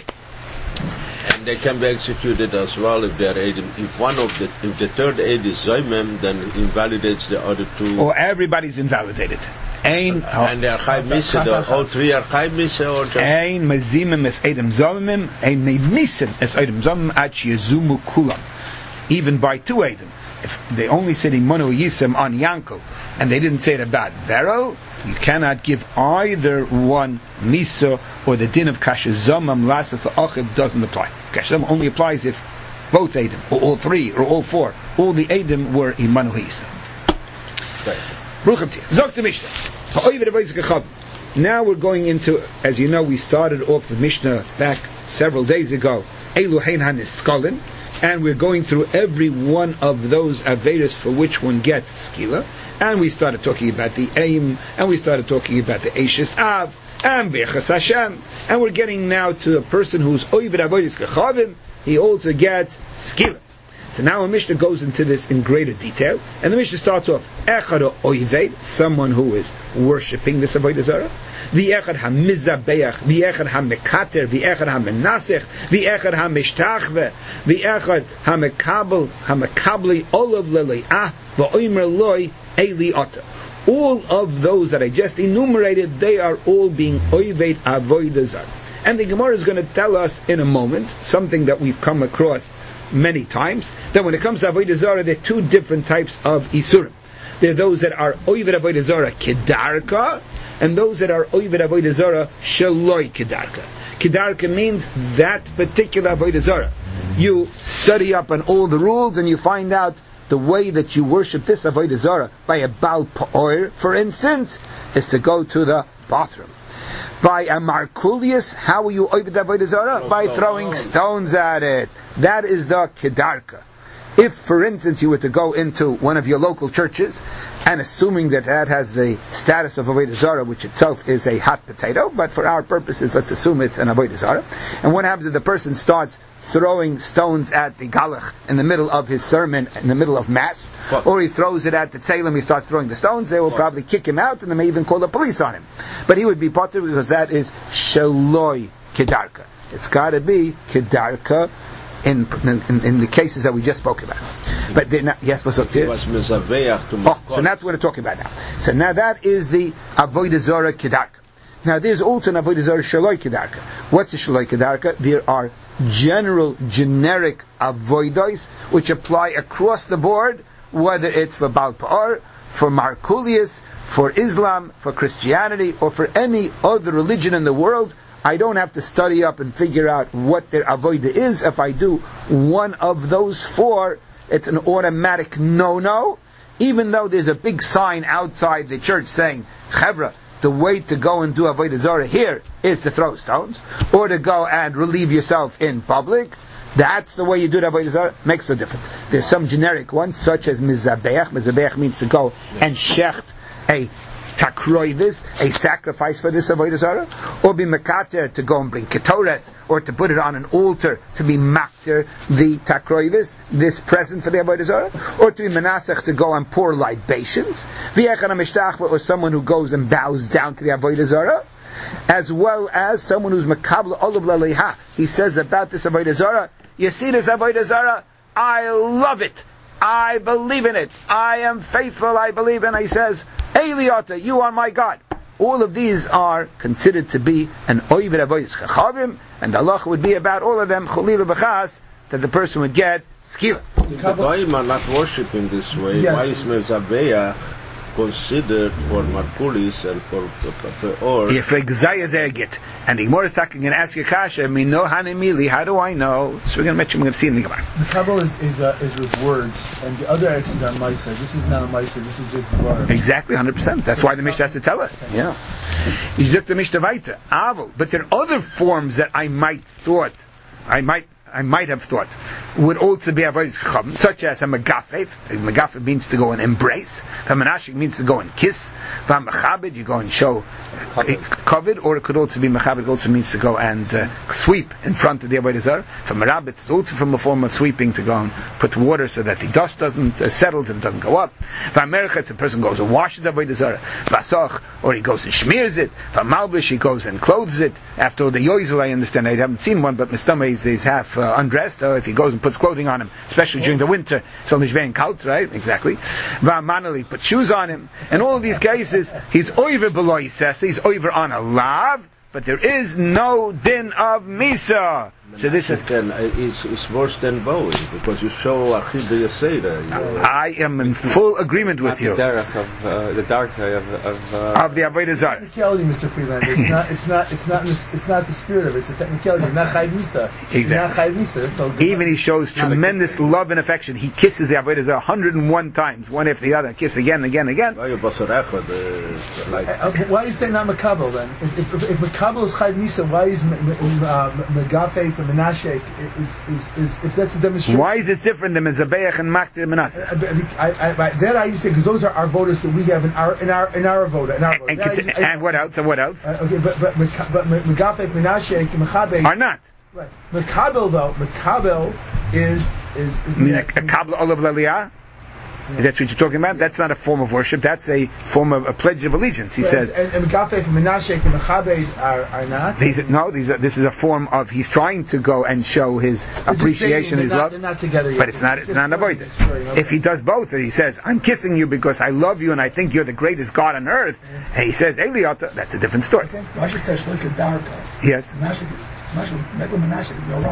And they can be executed as well if they are aid. If the third aid is Zoymem, then it invalidates the other 2. Or everybody's invalidated. And they are Chai Misa, all 3 are Chai Misa, or just... Ein Mazimim es Edem Zomim, Ein Meimisim es Edem Zomim, Ad Sheyezumu Kulam. Even by 2 Edem. If they only said Imanu Yisem on Yankel, and they didn't say it about Beryl, you cannot give either one Misa, or the din of Kasha Zomam Lasas La'achiv doesn't apply. Kasha Zomam only applies if both Edem, or all 3, or all 4, all the Edem were Imanu Yisem. Now we're going into, as you know, we started off the Mishnah back several days ago, Elu Hein HaNiskalin, and we're going through every one of those Avedas for which one gets Skila, and we started talking about the Aim, and we started talking about the Eishes Av, and Birchas Hashem, and we're getting now to a person who's Oived Avodas Kechavim, he also gets Skila. So now a Mishnah goes into this in greater detail, and the Mishnah starts off Echad Oived, someone who is worshipping this Avodah Zarah, V'echad HaMizabeach, V'echad HaMekater, V'echad HaMenasech, V'echad HaMishtachve, V'echad HaMekabli Olav Lele'ah, V'oimer Loi Eli Ota. All of those that I just enumerated, they are all being Oived Avodah Zarah. And the Gemara is going to tell us in a moment something that we've come across many times, that when it comes to Avodah Zarah, there are two different types of Isurim. There are those that are Oived Avodah Zarah Kedarka, and those that are Oived Avodah Zarah Shaloi Kedarka. Kedarka means that particular Avodah Zarah. You study up on all the rules and you find out the way that you worship this Avodah Zarah by a Baal Pa'or, for instance, is to go to the bathroom. By a Markulius, how will you Oived Avodah Zarah? By throwing stones at it. That is the Kedarka. If, for instance, you were to go into one of your local churches, and assuming that that has the status of Avodah Zarah, which itself is a hot potato, but for our purposes, let's assume it's an Avodah Zarah. And what happens if the person starts throwing stones at the Galach in the middle of his sermon, in the middle of Mass, or he throws it at the Tzelem, he starts throwing the stones, they will probably kick him out, and they may even call the police on him. But he would be potter because that is Shaloi Kedarka. It's got to be Kedarka in the cases that we just spoke about. But yes, what's up here? So that's what we're talking about now. So now that is the Avodah Zarah Kedarka. Now there's also an Avodah Zarah Shaloi Kedarka. What's a Shaloi Kedarka? There are generic avodos which apply across the board, whether it's for Baal Pa'or, for Markulius, for Islam, for Christianity, or for any other religion in the world. I don't have to study up and figure out what their avodah is. If I do one of those four, it's an automatic no-no, even though there's a big sign outside the church saying, Chevra, the way to go and do Avodah Zarah here is to throw stones, or to go and relieve yourself in public. That's the way you do Avodah Zarah. Makes no difference. There's some generic ones, such as Mizabeach. Mizabeach means to go and shecht a takroivis, a sacrifice for this Avodah Zarah, or be mekater, to go and bring ketores, or to put it on an altar to be makter the takroivis, this present for the Avodah Zarah, or to be menasech, to go and pour libations, or someone who goes and bows down to the Avodah Zarah, as well as someone who's makabel olav laliha. He says about this Avodah Zarah, you see this Avodah Zarah, I love it, I believe in it, I am faithful, I believe in it. He says, Eliata, you are my God. All of these are considered to be an Oived Avodas Chachavim, and the halacha would be about all of them, Cholila B'chas, that the person would get skila. Why am I not worshipping this way? Yes. Why is Mezabeya considered for Markulis and for or? If Gzayazegit, and the Gemara is talking and ask Kasha, Mino Hanimili, how do I know? So we're going to see in the Gemara. The Kabbalah is with words, and the other X is on Maisa. This is not a Maisa, this is just words. Exactly, 100%. That's why the Mishnah has to tell us. Yeah. You look the Mishnah weiter, Avol. But there are other forms that I might have thought would also be avodas chachavim, such as a megafef. Megafef means to go and embrace. A menashik means to go and kiss. A mechabed, you go and show kavod, or it could also be mechabed. It also means to go and sweep in front of the avodah zarah. For merabet, it's also from a form of sweeping, to go and put water so that the dust doesn't settle and doesn't go up. For merchet, the person goes and washes the avodah zarah. Basach, or he goes and smears it. For malbish, he goes and clothes it. After all the yoizel, I understand. I haven't seen one, but Mistama is half undressed, or if he goes and puts clothing on him, especially during the winter, so nishvein kalt, right? Exactly. Va'manali, put shoes on him. In all of these cases, he's over below Yisesa, he's over on a lav, but there is no din of Misa. So this is it's worse than bowing, because you show Achid Yaseda. I am in full agreement with you. The dark of the Avodah Zarah. Technicality, Mr. Freelander. It's not the spirit of it. It's a technicality. You're not Chayv Misa. Exactly. You're not Chayv Misa. That's all. Even he shows tremendous love and affection. He kisses the Avodah Zarah 101 times, one after the other. Kiss again, again, again. Why is that not Makabel then? If Makabel is Chayv Misa, why is Megafe from Menashe is if that's a demonstration? Why is this different than Mezabeach and Maktir Menashe? That I used to say, because those are our vodas that we have in our voda. And what else? And what else? Okay, but Megafek, Menashe, Mechabe are not. Right. Mekabel though, Mekabel is a kabel olav laliyah. Is that what you're talking about? That's not a form of worship. That's a form of a pledge of allegiance. He says. And Megafek, Menashe, and Mechabed are not. This is a form of, he's trying to go and show his appreciation, his love. They're not together yet. But it's not avoided. If he does both, and he says, I'm kissing you because I love you and I think you're the greatest God on earth, and he says, Eliata, that's a different story. Okay. Rashi says, look at Darka. Yes. Menashe, you're right.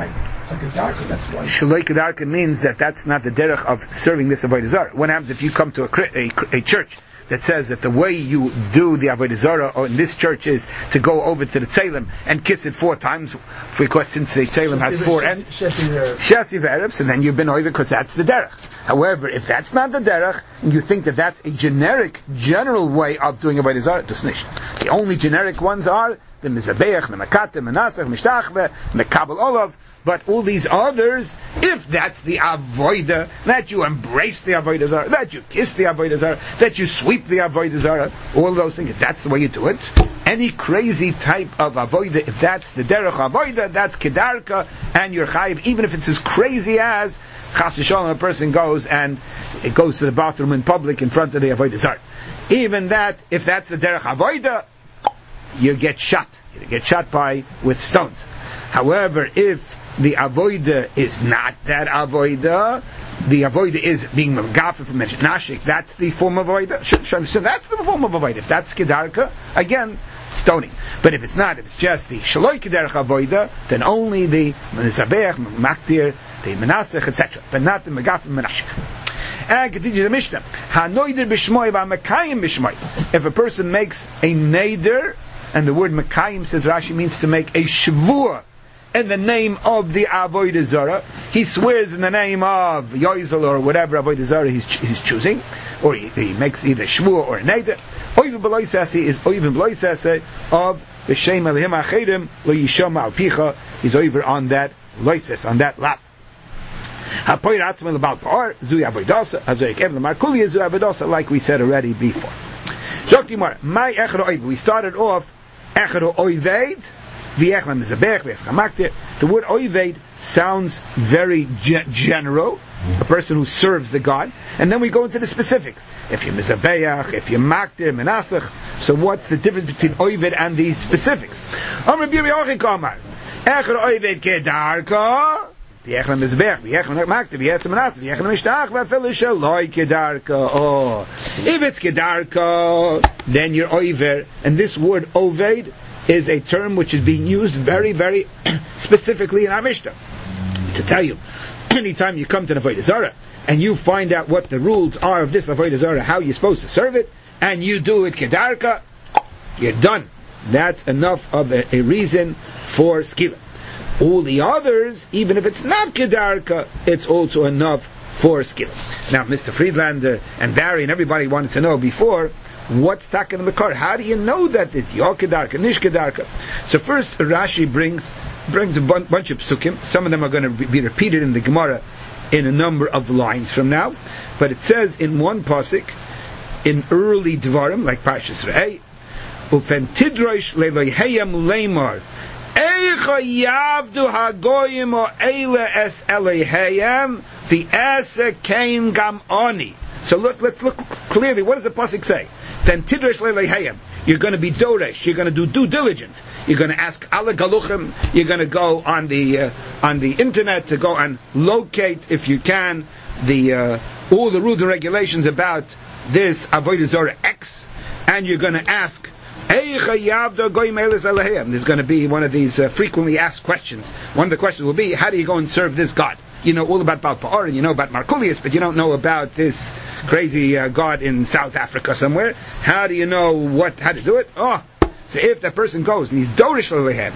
Like a darker, that's why. Shaloi kedarka means that that's not the derech of serving this avodah zarah. What happens if you come to a church that says that the way you do the avodah zarah or in this church is to go over to the tzelem and kiss it 4 times, because since the tzelem has 4 ends, Shasi v'erev, so then you've been over because that's the derech. However, if that's not the derech, and you think that that's a general way of doing avodah zarah, das nicht. The only generic ones are the mizabeach, the mekatim, menasach, mishtachve, mekabel olav. But all these others, if that's the avodah, that you embrace the avodah zarah, that you kiss the avodah zarah, that you sweep the avodah zarah, all those things, if that's the way you do it, any crazy type of avodah, if that's the derech avodah, that's kedarka, and you're chayiv, even if it's as crazy as chas v'sholom, a person goes and it goes to the bathroom in public in front of the avodah zarah. Even that, if that's the derech avodah, you get shot. You get shot with stones. However, if the avoida is not that avoida, the avoida is being megafa from nashik, that's the form of avoida. So that's the form of avoida. If that's kedarka, again, stoning. But if it's not, if it's just the shaloi kederach avoida, then only the menzabeach, maktir, the menasech, etc. But not the megafa from nashik. And continue the Mishnah. Hanoider b'shmoi v'amekayim b'shmoi. If a person makes a neider, and the word mekayim, says Rashi, means to make a shvuah in the name of the avodah zarah. He swears in the name of Yoizel or whatever avodah zarah he's choosing, or he makes either shvuah or a neder. Oivim b'loisase is oivim b'loisase of b'shem elihim acherim lo yishom al picha. He's over on that loises, on that lap. Hapoir atzmel about par zui avodah hazoi kevin markulia zui avodah, like we said already before. Shoktimar my echad oiv. We started off echad oived. The word oived sounds very general, a person who serves the God, and then we go into the specifics. If you're mizabeach, if you're maktir, menasach, so what's the difference between oived and these specifics? Amr biri ochik omar, echad oived kedarka, v'yechlan mizabeach, v'yechlan maktir, v'yechlan menasach, v'yechlan mishtach, v'afil shaloi kedarka. Oh, if it's kedarka, then you're oived, and this word oved is a term which is being used very, very specifically in our Mishnah. To tell you, anytime you come to the Avodah Zarah and you find out what the rules are of this Avodah Zarah, how you're supposed to serve it, and you do it kedarka, you're done. That's enough of a reason for skila. All the others, even if it's not kedarka, it's also enough for skila. Now, Mr. Friedlander and Barry and everybody wanted to know before, what's taken in the car? How do you know that this Yo Kedarka, Nish Kedarka? So first Rashi brings a bunch of psukim. Some of them are going to be repeated in the Gemara in a number of lines from now. But it says in one pasuk, in early Dvarim, like Parshas Re'eh, Ufen Tidrosh Leloheyam Leimar, Eicha Yavdu Hagoyim O Eile Es Eloheyam V'Ese Kein Gam Oni. So let's look clearly. What does the pasuk say? Then tidresh leilehayim. You're going to be doresh. You're going to do due diligence. You're going to ask ala galuchim. You're going to go on the internet to go and locate, if you can, all the rules and regulations about this avodah zarah X, and you're going to ask. There's going to be one of these frequently asked questions. One of the questions will be, how do you go and serve this God? You know all about Baal Pa'or and you know about Markulius, but you don't know about this crazy God in South Africa somewhere. How do you know how to do it? Oh, so if that person goes and he's Dorish Lehem,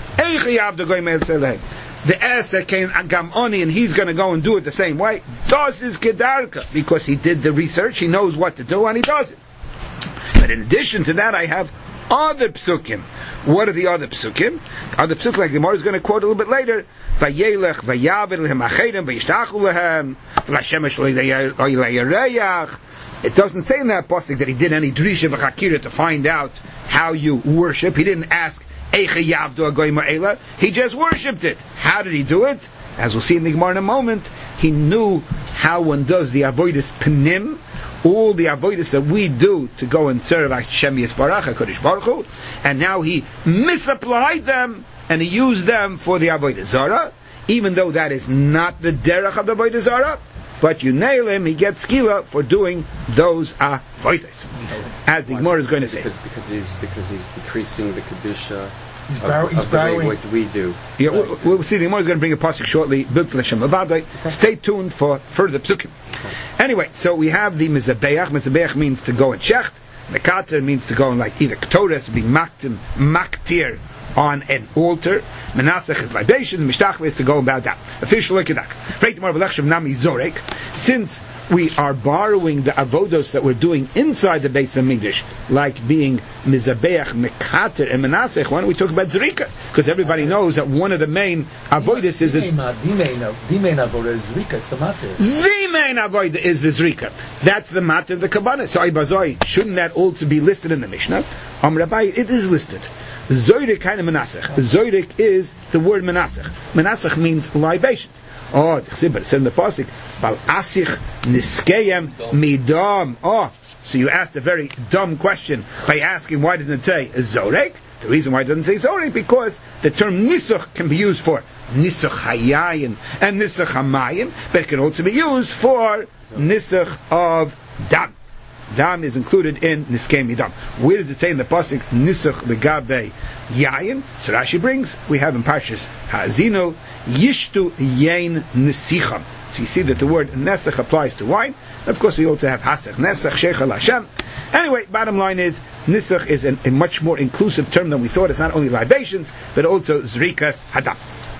the Asa came Gamoni and he's going to go and do it the same way, Das is Kedarka, because he did the research, he knows what to do, and he does it. But in addition to that, I have other psukim. What are the other psukim? Other psukim, like the Gemara is going to quote a little bit later. Vayelech vayavid lehem achedim vayishtachu lehem v'lashemesh le'yareyach. It doesn't say in that pasuk that he did any drisha v'chakira to find out how you worship. He didn't ask Eicha Yavdu Agoyim Eila. He just worshipped it. How did he do it? As we'll see in the Gemara in a moment, he knew how one does the avodas panim, all the avodas that we do to go and serve Hashem Yisbarach, HaKadosh Baruch Hu, and now he misapplied them and he used them for the avodah zarah, even though that is not the derech of the avodah zarah, but you nail him, he gets skila for doing those avodas, as the Gemara is going to say. Because he's decreasing the kedusha He's borrowing what we do. Yeah, we'll see. The Gemara is going to bring a pasuk shortly. Built L'Shem Levadai. Stay tuned for further psukim. Anyway, so we have the Mizabeach. Mizabeach means to go and shecht. Mekater means to go and like either ketores, be maktir on an altar. Menasech is libation. Mishtachve is to go and bow down. Official kedak. Since we are borrowing the avodos that we're doing inside the Beis Hamikdash, like being mizabeach, mekater, and menasech, why don't we talk about zrika? Because everybody knows that one of the main avodos is this. The main avodah is zrika. It's the matter. The main avodah is the zrika. That's the matter of the kabbalah. So Ibazoi, shouldn't that also be listed in the Mishnah? Rabbi, it is listed. Zoyrik kind of menasech. Zoyrik is the word menasech. Menasech means libations. Oh, but it said in the pasuk, Bal asich niskeyem midam. Oh, so you asked a very dumb question by asking why doesn't it say zorek? The reason why it doesn't say zorek because the term nisuch can be used for nisuch hayayin and nisuch hamayim, but it can also be used for nisuch of dam. Dam is included in niskei midam. Where does it say in the pasuk nisuch legabe yayin? So Rashi brings, we have in Parshas Ha'azino, yishtu yain nesicham. So you see that the word nesach applies to wine. And of course we also have hasach nesach sheichel Hashem. Anyway, bottom line is nisach is a much more inclusive term than we thought. It's not only libations but also zrikas hadam.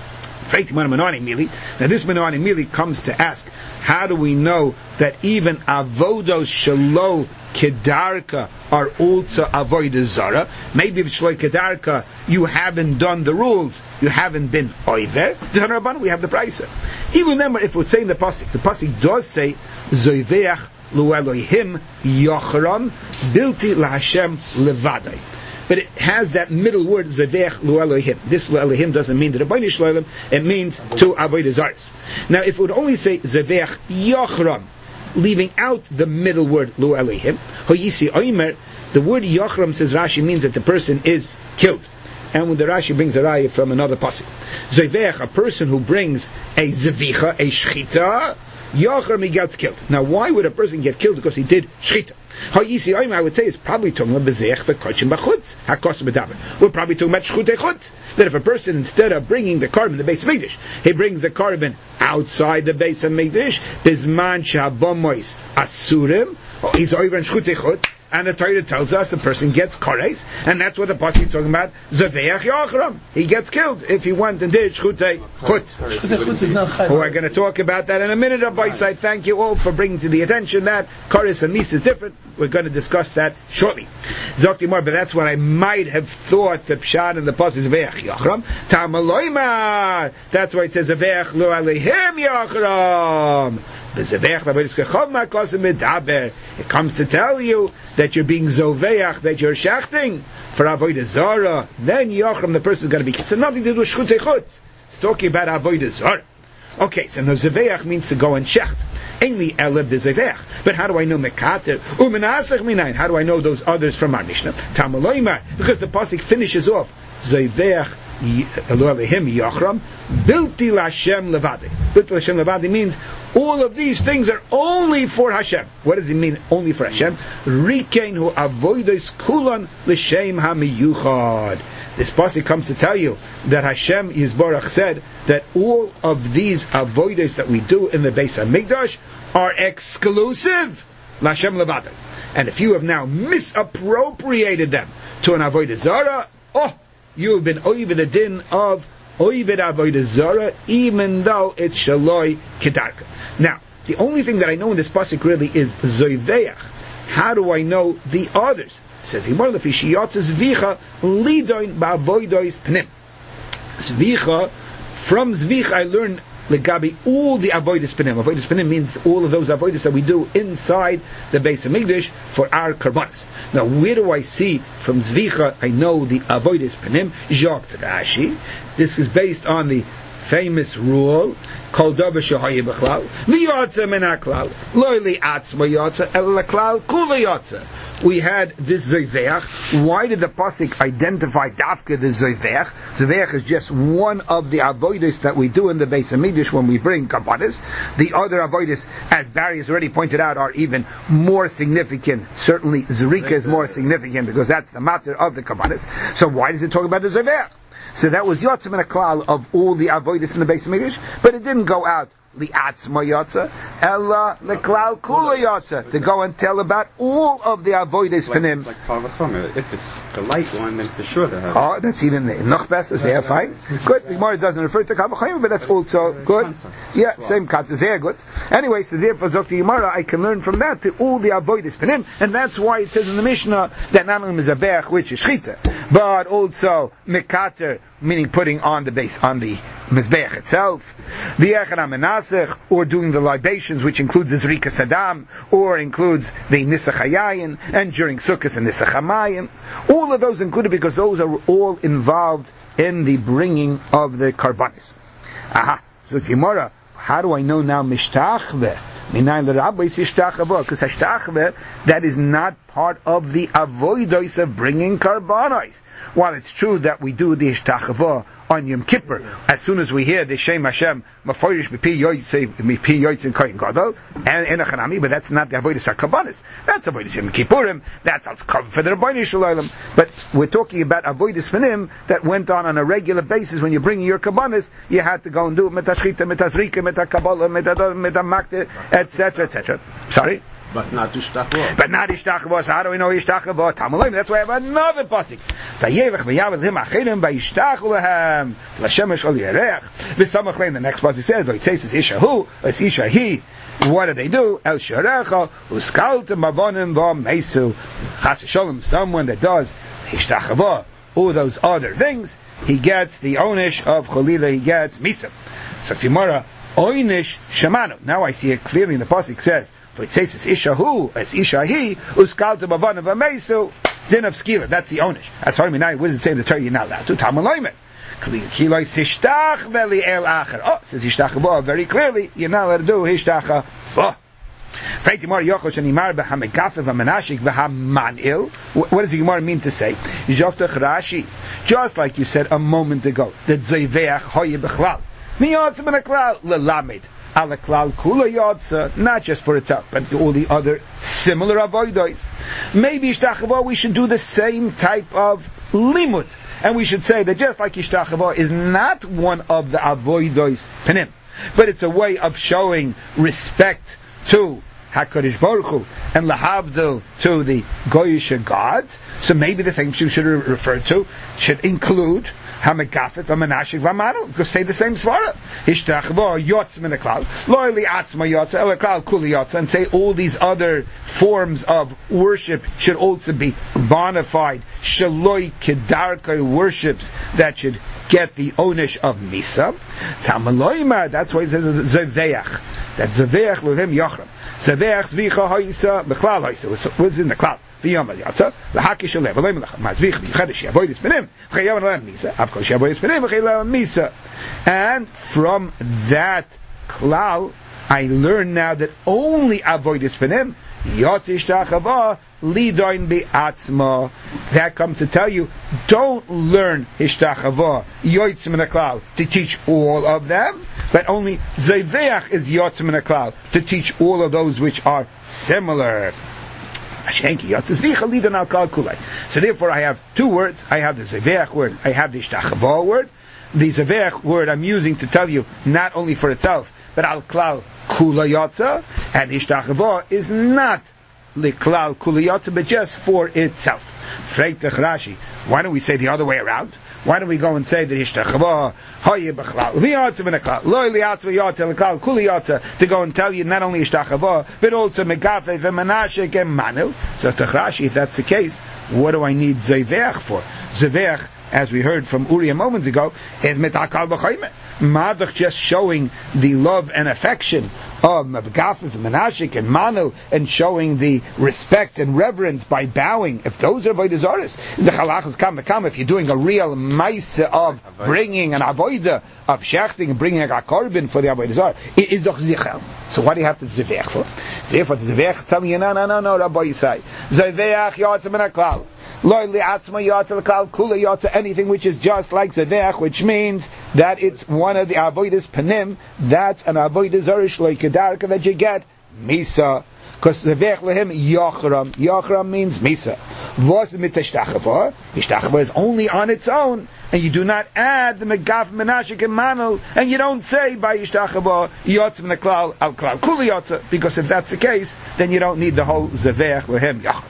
Now this Menoni Mili comes to ask, how do we know that even avodos shelo kedarka are also avodah zara? Maybe if shelo kedarka you haven't done the rules, you haven't been oiver. The Rabban we have the price. Even remember if we say in the pasuk does say zoiveach lu Elohim yochram bilti laHashem levadai. But it has that middle word, Zavech Lu Elohim. This Lu Elohim doesn't mean to the Bnei Shloim, it means to Avodah Zaros. Now, if it would only say Zavech Yochram, leaving out the middle word Lu Elohim, Hoyisi Oimer, the word Yochram, says Rashi, means that the person is killed. And when the Rashi brings a raya from another pasuk, Zavech, a person who brings a Zavicha, a Shchita, Yochram, he gets killed. Now, why would a person get killed? Because he did Shchita. I would say it's probably talking about bezech v'kochim b'chutz hakosim b'daber. We're probably talking about shchutei chutz. That if a person, instead of bringing the carbon the Beis Hamikdash, he brings the carbon outside the Beis Hamikdash, bizman shehabomois asurim, he's over in shchutei chutz. And the Torah tells us the person gets kares, and that's what the pasuk is talking about. Zaveach Yochram. He gets killed if he went and did shchutei chutz. We're going to talk about that in a minute. Rabbi Say, thank you all for bringing to the attention that kares and nis is different. We're going to discuss that shortly. Zokti more, but that's what I might have thought the pshat in the pasuk Zaveach Yochram. Tamaloymar. That's why it says Zaveach lo Elohim Yochram. It comes to tell you that you're being zoveach, that you're shachting for avodah zara. Then yochram, the person is going to be. It's nothing to do with shchutei chutz. It's talking about avodah zara. Okay, so no zoveach means to go and shecht. Ainli eleb zoveach. But how do I know mekater umenasech minayin? How do I know those others from our Mishnah? Tamaloymar, because the pasuk finishes off zoveach Elohim Yochram Bilti Lashem Levadi. Bilti Lashem Levadi means all of these things are only for Hashem. What does it mean only for Hashem? Rikein hu avodos kulan l'shem hamiyuchad. This pasuk comes to tell you that Hashem Yisborach said that all of these avodos that we do in the Beis Hamikdash are exclusive Lashem Levadi. And if you have now misappropriated them to an avodah zara, you have been over the din of Oived Avodah Zara, even though it's Shaloi Kedarka. Now, the only thing that I know in this pasuk really is Zoiveach. How do I know the others? It says Himor Lefi Shiyotz Zvicha Lidoin Ba'avodos Pnim. Zvicha, from Zvicha I learn Legabi all the avodas panim. Avodas panim means all of those avodas that we do inside the Beis Hamikdash for our karbanos. Now, where do I see from Zvicha I know the avodas panim? Jacques Rashi. This is based on the famous rule, Kol Davar Shehoye B'Chlal, V'Yotza Min HaKlal, Lo Li'atzma Yotza, El L'Klal Kula Yotza. We had this Zoveach. Why did the Pasuk identify Dafka the Zoveach? Zoveach is just one of the avodas that we do in the Beis HaMikdash when we bring Kabbanis. The other avodas, as Barry has already pointed out, are even more significant. Certainly Zerika is more significant because that's the matter of the Kabbanis. So why does it talk about the Zoveach? So that was Yotzim and a Klal of all the avodas in the Beis HaMikdash, but it didn't go out li'atzma yotza, ella leklal kula yotza, to go and tell about all of the avodas panim. Like Parvachom, if it's the light one, then for sure to have. Oh, that's even the noch better. Sehr fine. Good. The Gemara doesn't refer to Kavachayim, but that's also good. Yeah, same concept. Very good. Anyway, so therefore, Zokti Gemara, I can learn from that to all the avodas panim, and that's why it says in the Mishnah that not only mizabech, which is shchita, but also mekater, meaning putting on the base, on the mizbeach itself, the echad menasech, or doing the libations, which includes the zrika sadam, or includes the nisach hayayin, and during sukkahs and nisach hamayim. All of those included because those are all involved in the bringing of the karbanis. Aha. So Gemara, how do I know now mishtachve? Because hashtachve, that is not part of the avodos of bringing karbanos. While it's true that we do the hishtachava on Yom Kippur, as soon as we hear the Shem Hashem, Maforish Mipi Yoytz Koyin Gadol, and Enochanami, but that's not the avodos HaKarbanis. That's avodos Yom Kippurim. That's for the Rabbeinu Shalom. But we're talking about avodos Fanim that went on a regular basis. When you're bringing your Karbanis, you had to go and do it metashchita, metazrika, metakabbalah, metamakte, etc., etc. Sorry. But not Ishtachava. But not Ishtachava. So how do we know Ishtachava? Tamalim. That's why I have another pasuk. Vayelech v'yavel him achirim vayishtachu lehem l'shemesh ol yerech. V'samach lein. The next pasuk says vayitzeis es ishahu es ishahi. What do they do? El sharecha uskaltem mavonim v'meisu. Chas v'sholem. Someone that does Ishtachava, all those other things, he gets the onish of Cholila. He gets misa. So Gemara oinish shamanu. Now I see it clearly in the pasuk says. So it says it's Ishahu, it's Ishahi, Uskalta Bavana Vamesu, din of Skila. That's the onish. That's why what does it say in the Torah you're not allowed to? Tamaloimet. Kiloi Sishtach Veli El Acher. Oh, says Ishtachava very clearly, you're not allowed to do Ishtachava. What does the Gemara mean to say? Just like you said a moment ago, that Zoveach Hoye B'Chlal. Miyotzim and a Klal, Lelamed. Alaklal kula yotza, not just for itself, but all the other similar avodos. Maybe Ishtachava, we should do the same type of limud, and we should say that just like Ishtachava is not one of the avodos panim, but it's a way of showing respect to HaKadosh Baruch Hu and lahavdil to the Goyish gods. So maybe the things you should refer to should include Hamegafet, Vamanashik, Vamanel, because say the same svara. Ishtachva, Yotz min HaKlal, Loyali Atzma Yotz, El HaKlal Kuli Yotz, and say all these other forms of worship should also be bona fide, Shaloi Kedarkai worships that should get the onish of Misa. Tamaloima, that's why it says Zeveach. That Zeveach Luhem Yochram. Zeveach Zvicha Haisa, Bechlal Haisa, what's in the cloud? V'yom al-yatza, l'hakish alev, v'loim l'chem, ma'azvich, v'yichadish, yavoidis benim, v'chayom alem misa, avkosh yavoidis benim, v'chayom misa. And from that klal, I learn now that only avoidis benim, yotish ta'chava, lidoin bi'atzma. That comes to tell you, don't learn hishtachava, yotzim in a klal, to teach all of them, but only zeveach is yotzim in a klal, to teach all of those which are similar. So therefore I have two words. I have the Zeveach word, I have the Ishtachava word. The Zeveach word I'm using to tell you not only for itself, but Al Klal Kula Yotza, and Ishtachava is not Liklal Kula Yotza, but just for itself. Freitach Rashi. Why don't we say the other way around? Why don't we go and say that Ishtachava Hoye B'Chlal V'Yotza V'Neklal Lo Li'atzva Yotza L'Klal Kuli Yotza, to go and tell you not only Ishtachava but also Megafe V'Manashik and Manil. So Rashi, if that's the case, what do I need Zeveach for? Zeveach as we heard from Uri a moment ago, is mitakal b'chayme. Madach just showing the love and affection of Gafif and Menashik and Manel, and showing the respect and reverence by bowing. If those are avodah zaros, the halachas kam. If you're doing a real ma'aseh of bringing an avodah, of shechting and bringing a korban for the avodah zarah, it is doch zichel. So what do you have to zevech for? Therefore, the zevech is telling you, no, Rabbi Yisai, zevech yotza min haklal. Lo li'atzma yotza l'klal kula yotza, anything which is just like zevech, which means that it's one of the avodas panim, that's an avodah zarah shlo kedarka that you get misa. Because zevech lehim yochram. Yochram means misa. Vos mitashtachava. Ishtachava is only on its own, and you do not add the megaf menashik and manul, and you don't say by ishtachava yotz min haklal al klal kula yotza, because if that's the case, then you don't need the whole zevech lehim yochram.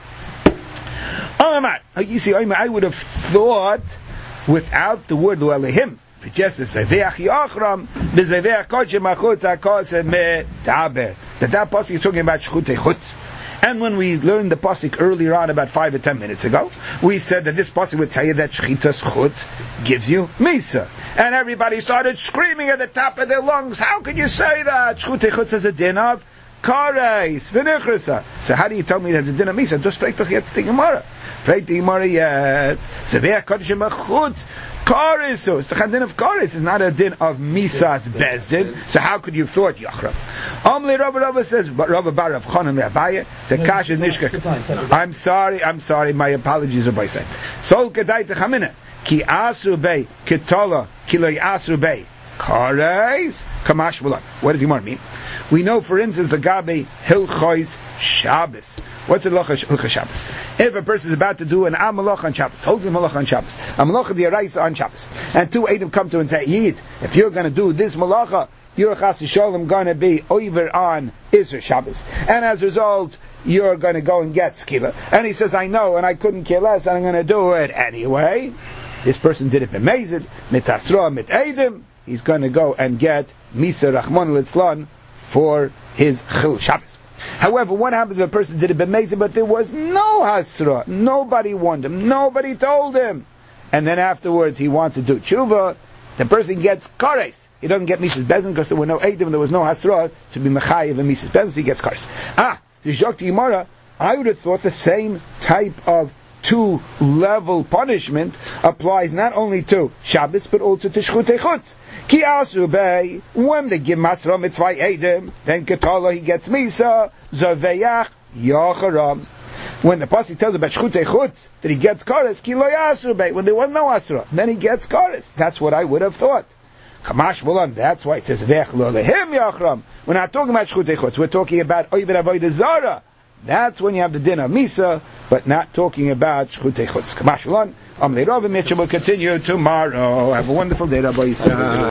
You see, I would have thought without the word Elohim, if it just says Zevech Yochram, the Zevech Kodshem Achutz HaKoseh Medaber, that pasuk is talking about Shchutei Chutz. And when we learned the pasuk earlier on, about 5 or 10 minutes ago, we said that this pasuk would tell you that Shchitas Chutz gives you Misa. And everybody started screaming at the top of their lungs, how can you say that? Shchutei Chutz has a din of Kareis, V'nichrisa. So how do you tell me there's a din of Misa? Just straight to the Gemara. Freit the Gemara yet. Zevech Kodshem Achutz Kareis. So it's the din of Kareis. It's not a din of Misa's Bezdin. So how could you have thought Yachram? Amli Rabba says, but Rabba Bar of Chanan Abaye, the Kash is Nishka. I'm sorry, my apologies are by saying. Sol Kedai Techamina. Ki Asru Bey, Kitola, Kiloi Asru Bey. Kareis, Kamash Vulan. What does Gemara mean? We know, for instance, the Gabe Hilchos Shabbos. What's the Hilchos Shabbos? If a person is about to do an Amalach on Shabbos, holds a Malach on Shabbos, a Malach the Araisa on Shabbos, and two Adam come to him and say, Yid, if you're going to do this Malacha, you're Chas V'Sholem going to be over on Isra Shabbos, and as a result, you're going to go and get Skila. And he says, I know, and I couldn't care less, and I'm going to do it anyway. This person did it b'mezid, mitasra, mit Adam. He's going to go and get Misa Rachmon Litzlan for his Chil Shabbos. However, what happens if a person did it b'mezid, but there was no Hasra, nobody warned him, nobody told him, and then afterwards he wants to do tshuva, the person gets Kares. He doesn't get Mises Bezin because there were no Eidim, there was no Hasra to be Mechayiv and Mises Bezin, so he gets Kares. The Zhok Gemara, I would have thought the same type of two-level punishment applies not only to Shabbos but also to Shchutei Chutz. Ki Asru Bey, when they give Masra Mitzvah Eidim, then Ketala he gets Misa, Zaveyach Yocharam. When the pasuk tells about Shchutei Chutz that he gets Kares, Ki Lo Asru Bey, when there was no Asra, then he gets Kares. That's what I would have thought. Kamash Bulan, that's why it says Vech Lo Lehim Yochram. We're not talking about Shchutei Chutz, we're talking about Oived Avodah Zarah. That's when you have the din of Misa, but not talking about Shchutei Chutz. Kamash Bulan, Amli Rav, and will continue tomorrow. Have a wonderful day, Rabbi Yisrael.